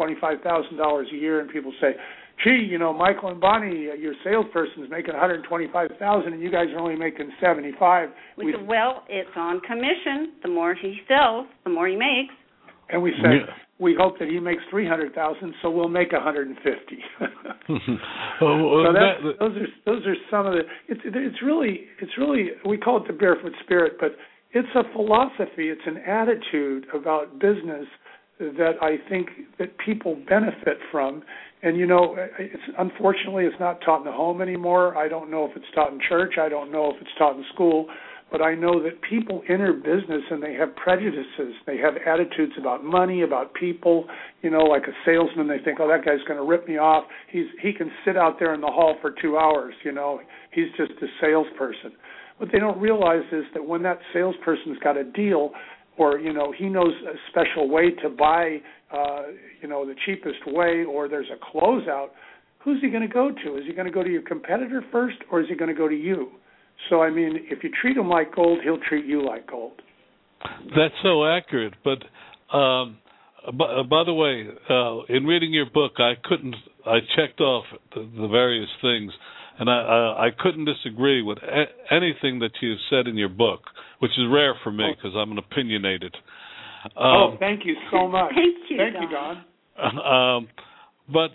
$125,000 a year, and people say, gee, Michael and Bonnie, your salesperson is making $125,000, and you guys are only making $75,000. Well, it's on commission. The more he sells, the more he makes. And we say, we hope that he makes $300,000, so we'll make $150,000. So those are some of the. It's really we call it the barefoot spirit, but it's a philosophy. It's an attitude about business that I think that people benefit from. And unfortunately, it's not taught in the home anymore. I don't know if it's taught in church. I don't know if it's taught in school. But I know that people enter business and they have prejudices. They have attitudes about money, about people. Like a salesman, they think, oh, that guy's going to rip me off. He can sit out there in the hall for 2 hours. He's just a salesperson. What they don't realize is that when that salesperson's got a deal, or he knows a special way to buy, the cheapest way, or there's a closeout, who's he going to go to? Is he going to go to your competitor first, or is he going to go to you? So, if you treat him like gold, he'll treat you like gold. That's so accurate. But by the way, in reading your book, I checked off the various things, and I couldn't disagree with anything that you said in your book, which is rare for me because I'm an opinionated. Thank you so much. Thank you, Don. But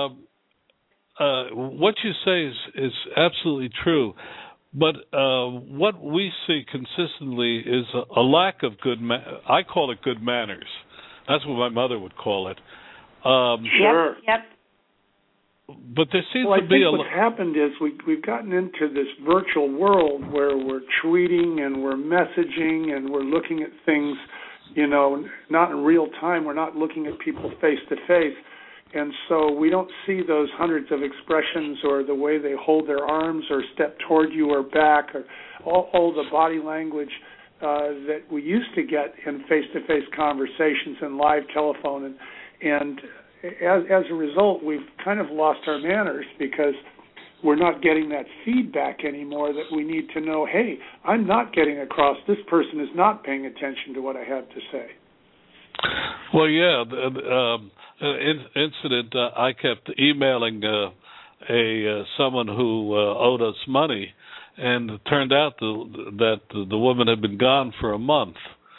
what you say is absolutely true. But what we see consistently is a lack of I call it good manners. That's what my mother would call it. Sure. Yep. But there seems to be what's happened is we've gotten into this virtual world where we're tweeting and we're messaging and we're looking at things, not in real time. We're not looking at people face to face. And so we don't see those hundreds of expressions or the way they hold their arms or step toward you or back or all the body language that we used to get in face-to-face conversations and live telephone. And as a result, we've kind of lost our manners because we're not getting that feedback anymore that we need to know, hey, I'm not getting across. This person is not paying attention to what I have to say. Well, yeah, incident. I kept emailing someone who owed us money, and it turned out that the woman had been gone for a month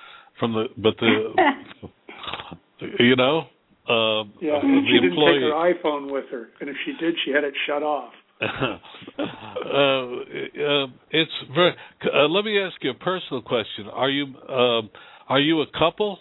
Yeah, and she didn't take her iPhone with her, and if she did, she had it shut off. It's very. Let me ask you a personal question. Are you a couple?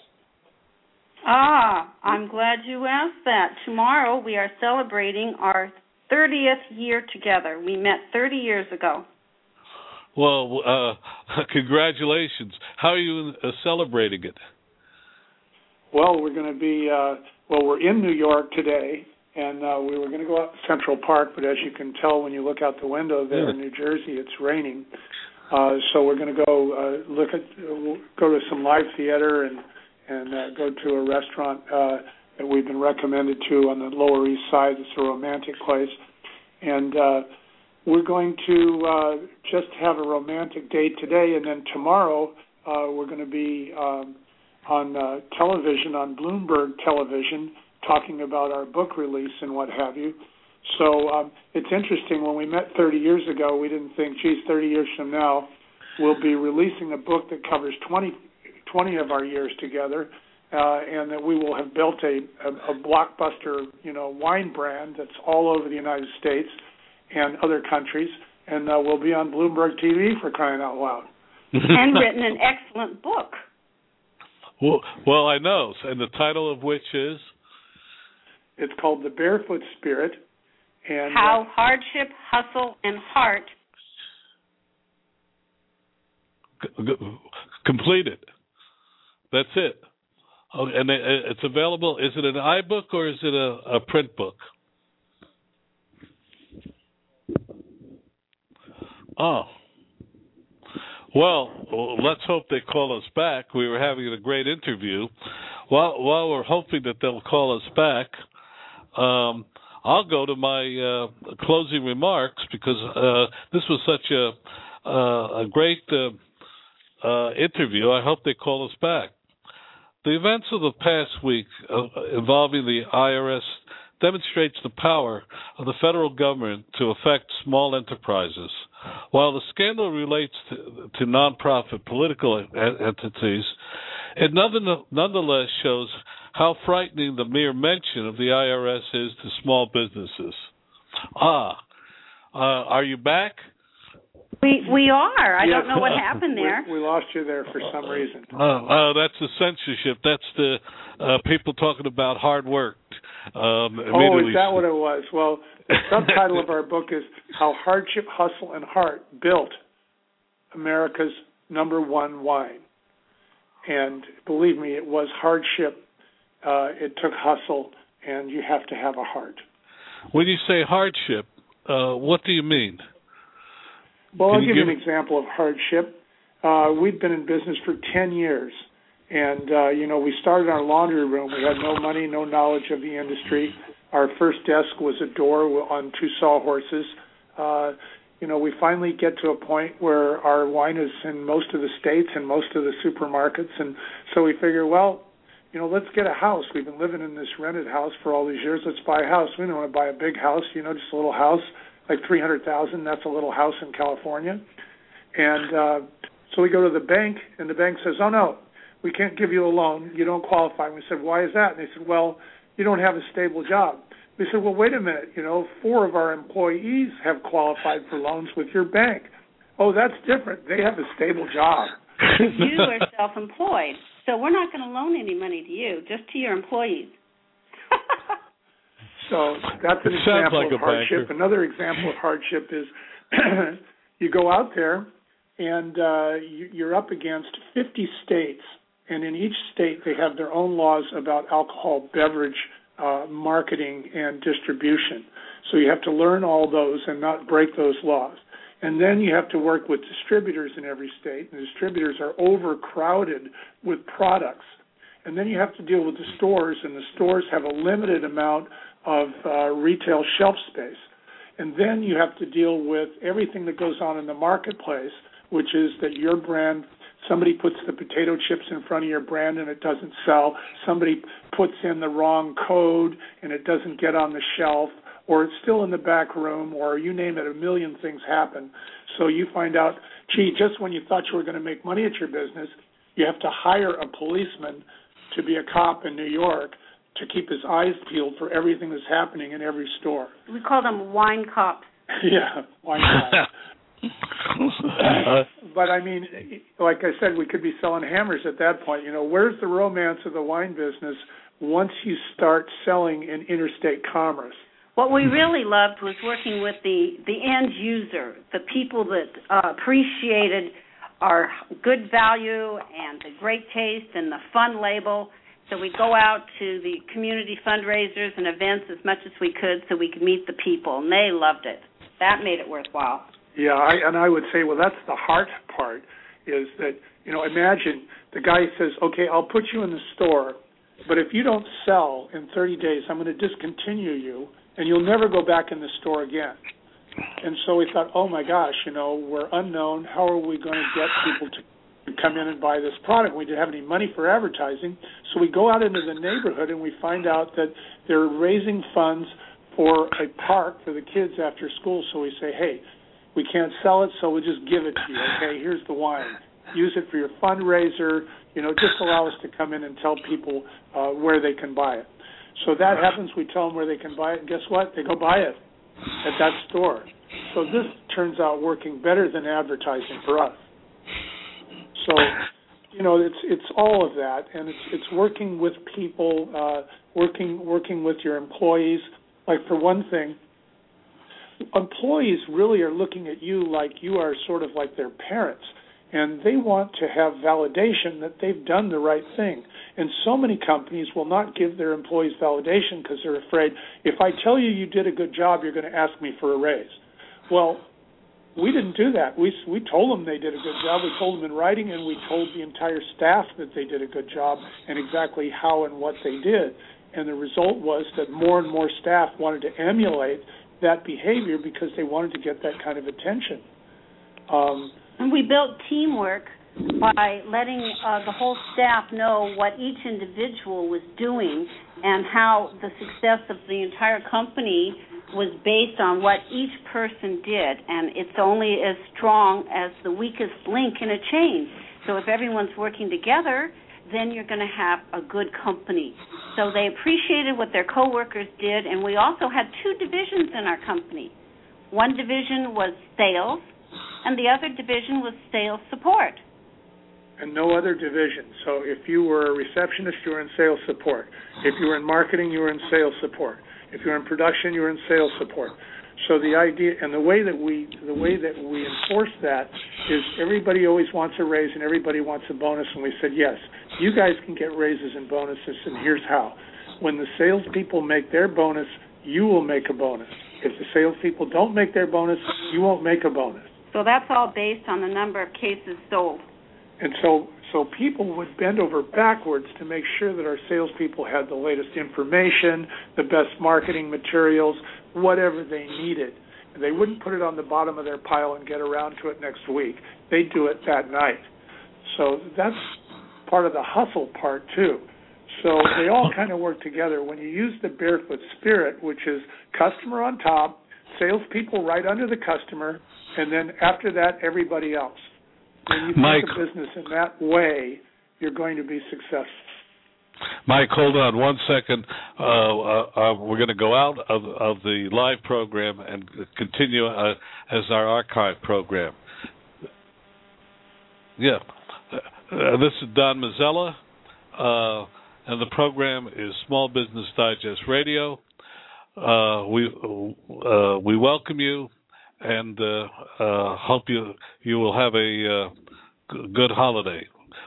I'm glad you asked that. Tomorrow we are celebrating our 30th year together. We met 30 years ago. Well, congratulations. How are you celebrating it? Well, we're going to be, we're in New York today, and we were going to go out to Central Park, but as you can tell when you look out the window there in New Jersey, it's raining. So we're going to go go to some live theater and go to a restaurant that we've been recommended to on the Lower East Side. It's a romantic place. And we're going to just have a romantic date today, and then tomorrow we're going to be on television, on Bloomberg television, talking about our book release and what have you. So it's interesting. When we met 30 years ago, we didn't think, 30 years from now, we'll be releasing a book that covers 20 of our years together, and that we will have built a blockbuster, wine brand that's all over the United States and other countries, and we'll be on Bloomberg TV for crying out loud. And written an excellent book. Well, I know, and the title of which is? It's called The Barefoot Spirit. And How Hardship, Hustle, and Heart completed. That's it. Oh, and it's available. Is it an iBook or is it a print book? Oh. Well, let's hope they call us back. We were having a great interview. While we're hoping that they'll call us back, I'll go to my closing remarks because this was such a great interview. I hope they call us back. The events of the past week involving the IRS demonstrates the power of the federal government to affect small enterprises. While the scandal relates to nonprofit political entities, it nonetheless shows how frightening the mere mention of the IRS is to small businesses. Are you back? We are. I don't know what happened there. We lost you there for some reason. That's the censorship. That's the people talking about hard work. Is that what it was? Well, the subtitle of our book is How Hardship, Hustle, and Heart Built America's #1 Wine. And believe me, it was hardship. It took hustle, and you have to have a heart. When you say hardship, what do you mean? Well, I'll give you an example of hardship. We've been in business for 10 years, and, we started our laundry room. We had no money, no knowledge of the industry. Our first desk was a door on 2 sawhorses. We finally get to a point where our wine is in most of the states and most of the supermarkets, and so we figure, let's get a house. We've been living in this rented house for all these years. Let's buy a house. We don't want to buy a big house, just a little house. Like $300,000, that's a little house in California. And so we go to the bank, and the bank says, oh, no, we can't give you a loan. You don't qualify. And we said, why is that? And they said, well, you don't have a stable job. We said, well, wait a minute, 4 of our employees have qualified for loans with your bank. Oh, that's different. They have a stable job. You are self-employed, so we're not going to loan any money to you, just to your employees. So that's an example of hardship. Banker. Another example of hardship is you go out there and you're up against 50 states, and in each state they have their own laws about alcohol beverage marketing and distribution. So you have to learn all those and not break those laws. And then you have to work with distributors in every state, and distributors are overcrowded with products. And then you have to deal with the stores, and the stores have a limited amount of retail shelf space. And then you have to deal with everything that goes on in the marketplace, which is that your brand, somebody puts the potato chips in front of your brand and it doesn't sell. Somebody puts in the wrong code and it doesn't get on the shelf, or it's still in the back room, or you name it, a million things happen. So you find out, just when you thought you were going to make money at your business, you have to hire a policeman to be a cop in New York to keep his eyes peeled for everything that's happening in every store. We call them wine cops. Yeah, wine cops. But I mean, like I said, we could be selling hammers at that point. Where's the romance of the wine business once you start selling in interstate commerce? What we really loved was working with the end user, the people that appreciated our good value and the great taste and the fun label. So we'd go out to the community fundraisers and events as much as we could so we could meet the people, and they loved it. That made it worthwhile. Yeah, I would say, well, that's the heart part, is that, imagine the guy says, okay, I'll put you in the store, but if you don't sell in 30 days, I'm going to discontinue you, and you'll never go back in the store again. And so we thought, oh, my gosh, we're unknown. How are we going to get people to come in and buy this product? We didn't have any money for advertising. So we go out into the neighborhood, and we find out that they're raising funds for a park for the kids after school. So we say, hey, we can't sell it, so we'll just give it to you. Okay, here's the wine. Use it for your fundraiser. Just allow us to come in and tell people where they can buy it. So that happens. We tell them where they can buy it, and guess what? They go buy it at that store. So this turns out working better than advertising for us. So, it's all of that, and it's working with people, working with your employees. Like, for one thing, employees really are looking at you like you are sort of like their parents, and they want to have validation that they've done the right thing. And so many companies will not give their employees validation because they're afraid, if I tell you you did a good job, you're going to ask me for a raise. Well, we didn't do that. We told them they did a good job. We told them in writing, and we told the entire staff that they did a good job and exactly how and what they did. And the result was that more and more staff wanted to emulate that behavior because they wanted to get that kind of attention. And we built teamwork by letting the whole staff know what each individual was doing and how the success of the entire company was based on what each person did. And it's only as strong as the weakest link in a chain. So if everyone's working together, then you're going to have a good company. So they appreciated what their coworkers did, and we also had 2 divisions in our company. One division was sales, and the other division was sales support. And no other division. So if you were a receptionist, you were in sales support. If you were in marketing, you were in sales support. If you were in production, you were in sales support. So the idea and the way that we enforce that is everybody always wants a raise and everybody wants a bonus, and we said, yes, you guys can get raises and bonuses, and here's how. When the salespeople make their bonus, you will make a bonus. If the salespeople don't make their bonus, you won't make a bonus. So that's all based on the number of cases sold. And so people would bend over backwards to make sure that our salespeople had the latest information, the best marketing materials, whatever they needed. And they wouldn't put it on the bottom of their pile and get around to it next week. They'd do it that night. So that's part of the hustle part, too. So they all kind of work together. When you use the Barefoot spirit, which is customer on top, salespeople right under the customer, and then after that, everybody else. When you think of business in that way, you're going to be successful. Mike, hold on 1 second. We're going to go out of the live program and continue as our archive program. Yeah. This is Don Mazzella, and the program is Small Business Digest Radio. We welcome you and hope you will have a good holiday.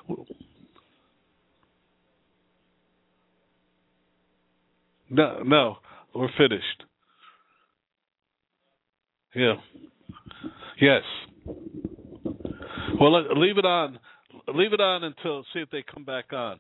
No, we're finished. Yeah. Yes. Well, leave it on. Leave it on until see if they come back on.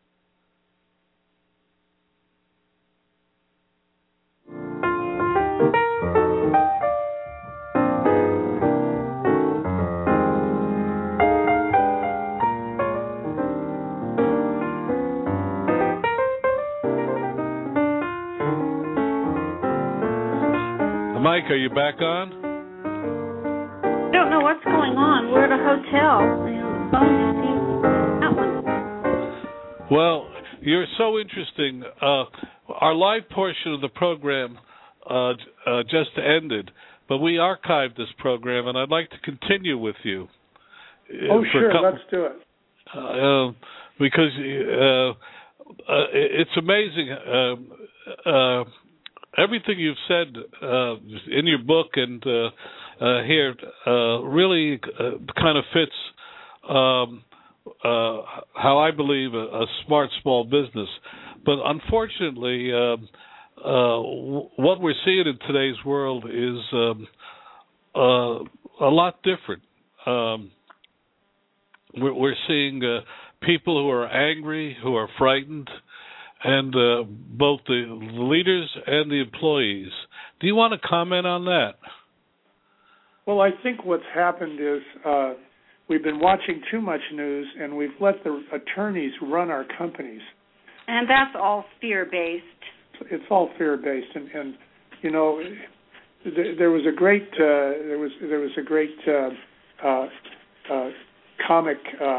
Mike, are you back on? I don't know what's going on. We're at a hotel. The phone just seems that one. Well, you're so interesting. Our live portion of the program just ended, but we archived this program, and I'd like to continue with you. Oh, sure. Let's do it. Because it's amazing. Everything you've said in your book and here really kind of fits how I believe a smart small business. But unfortunately, what we're seeing in today's world is a lot different. We're seeing people who are angry, who are frightened, and both the leaders and the employees. Do you want to comment on that? Well, I think what's happened is we've been watching too much news, and we've let the attorneys run our companies. And that's all fear-based. It's all fear-based, and you know, there was a great comic.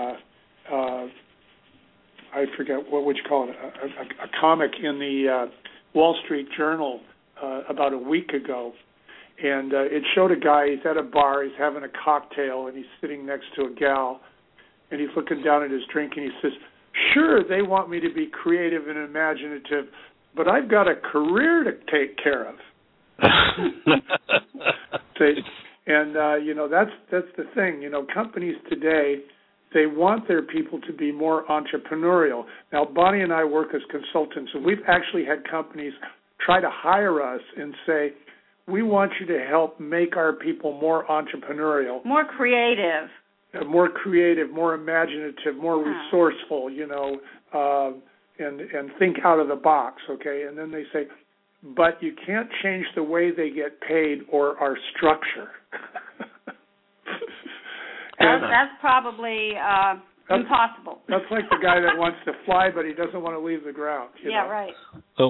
I forget what you call it, a comic in the Wall Street Journal about a week ago. And it showed a guy, he's at a bar, he's having a cocktail, and he's sitting next to a gal, and he's looking down at his drink, and he says, sure, they want me to be creative and imaginative, but I've got a career to take care of. And, you know, that's the thing. You know, companies today, they want their people to be more entrepreneurial. Now, Bonnie and I work as consultants, and we've actually had companies try to hire us and say, we want you to help make our people more entrepreneurial. More creative. More creative, more imaginative, more resourceful, you know, and think out of the box, okay? And then they say, but you can't change the way they get paid or our structure. That's probably impossible. That's like the guy that wants to fly, but he doesn't want to leave the ground. You know? Right. The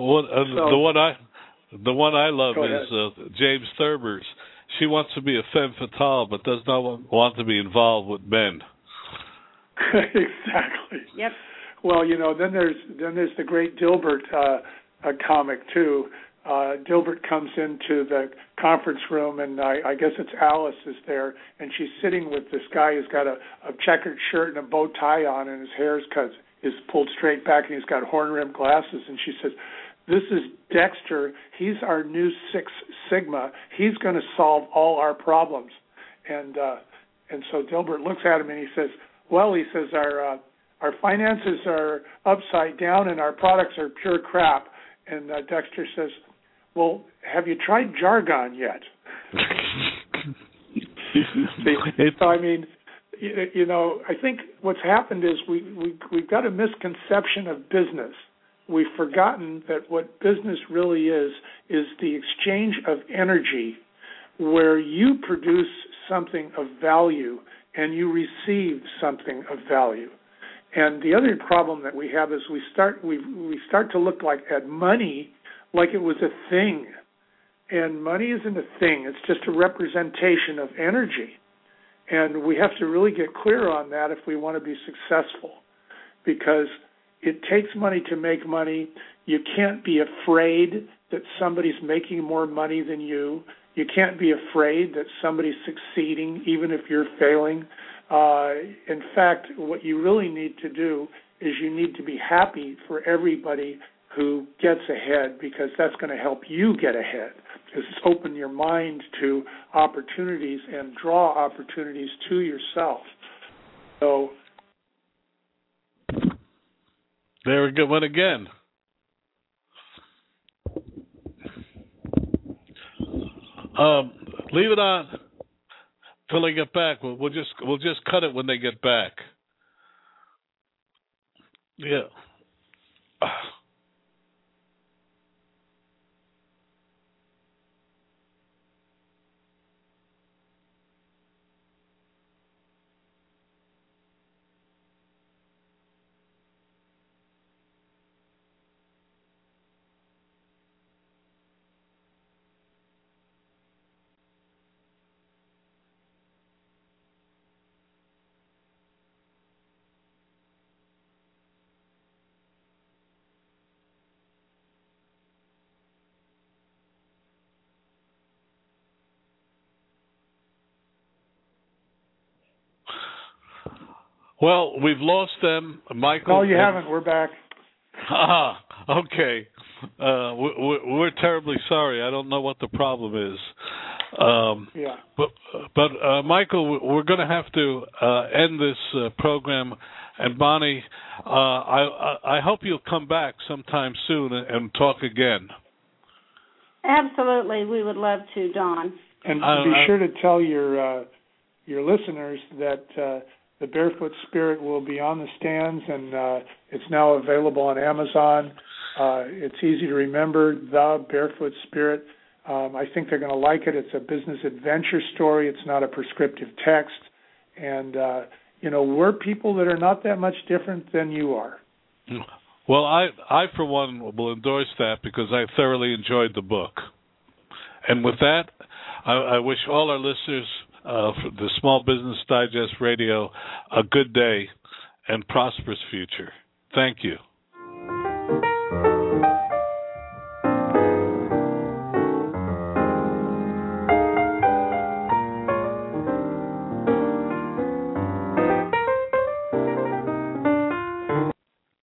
one I love is James Thurber's. She wants to be a femme fatale, but does not want to be involved with men. Exactly. Yep. Well, you know, then there's the great Dilbert comic too. Dilbert comes into the conference room, and I guess it's Alice is there, and she's sitting with this guy who's got a checkered shirt and a bow tie on, and his hair is pulled straight back, and he's got horn-rimmed glasses, and she says, this is Dexter. He's our new Six Sigma. He's going to solve all our problems. And so Dilbert looks at him and he says, well, he says, our finances are upside down and our products are pure crap. And Dexter says, well, have you tried Jargon yet? So, I mean, you know, I think what's happened is we've got a misconception of business. We've forgotten that what business really is the exchange of energy where you produce something of value and you receive something of value. And the other problem that we have is we start to look at money like it was a thing. And money isn't a thing. It's just a representation of energy. And we have to really get clear on that if we want to be successful. Because it takes money to make money. You can't be afraid that somebody's making more money than you. You can't be afraid that somebody's succeeding, even if you're failing. In fact, what you really need to do is you need to be happy for everybody who gets ahead, because that's going to help you get ahead. It's open your mind to opportunities and draw opportunities to yourself. So there we go. One again. Leave it on till they get back. We'll just cut it when they get back. Yeah. Well, we've lost them, Michael. No, you haven't. We're back. Okay. We're terribly sorry. I don't know what the problem is. Yeah. But Michael, we're going to have to end this program. And Bonnie, I hope you'll come back sometime soon and talk again. Absolutely, we would love to, Don. And be sure to tell your listeners that the Barefoot Spirit will be on the stands, and it's now available on Amazon. It's easy to remember, The Barefoot Spirit. I think they're going to like it. It's a business adventure story. It's not a prescriptive text. And, we're people that are not that much different than you are. Well, I for one, will endorse that because I thoroughly enjoyed the book. And with that, I wish all our listeners for the Small Business Digest Radio a good day and prosperous future. Thank you.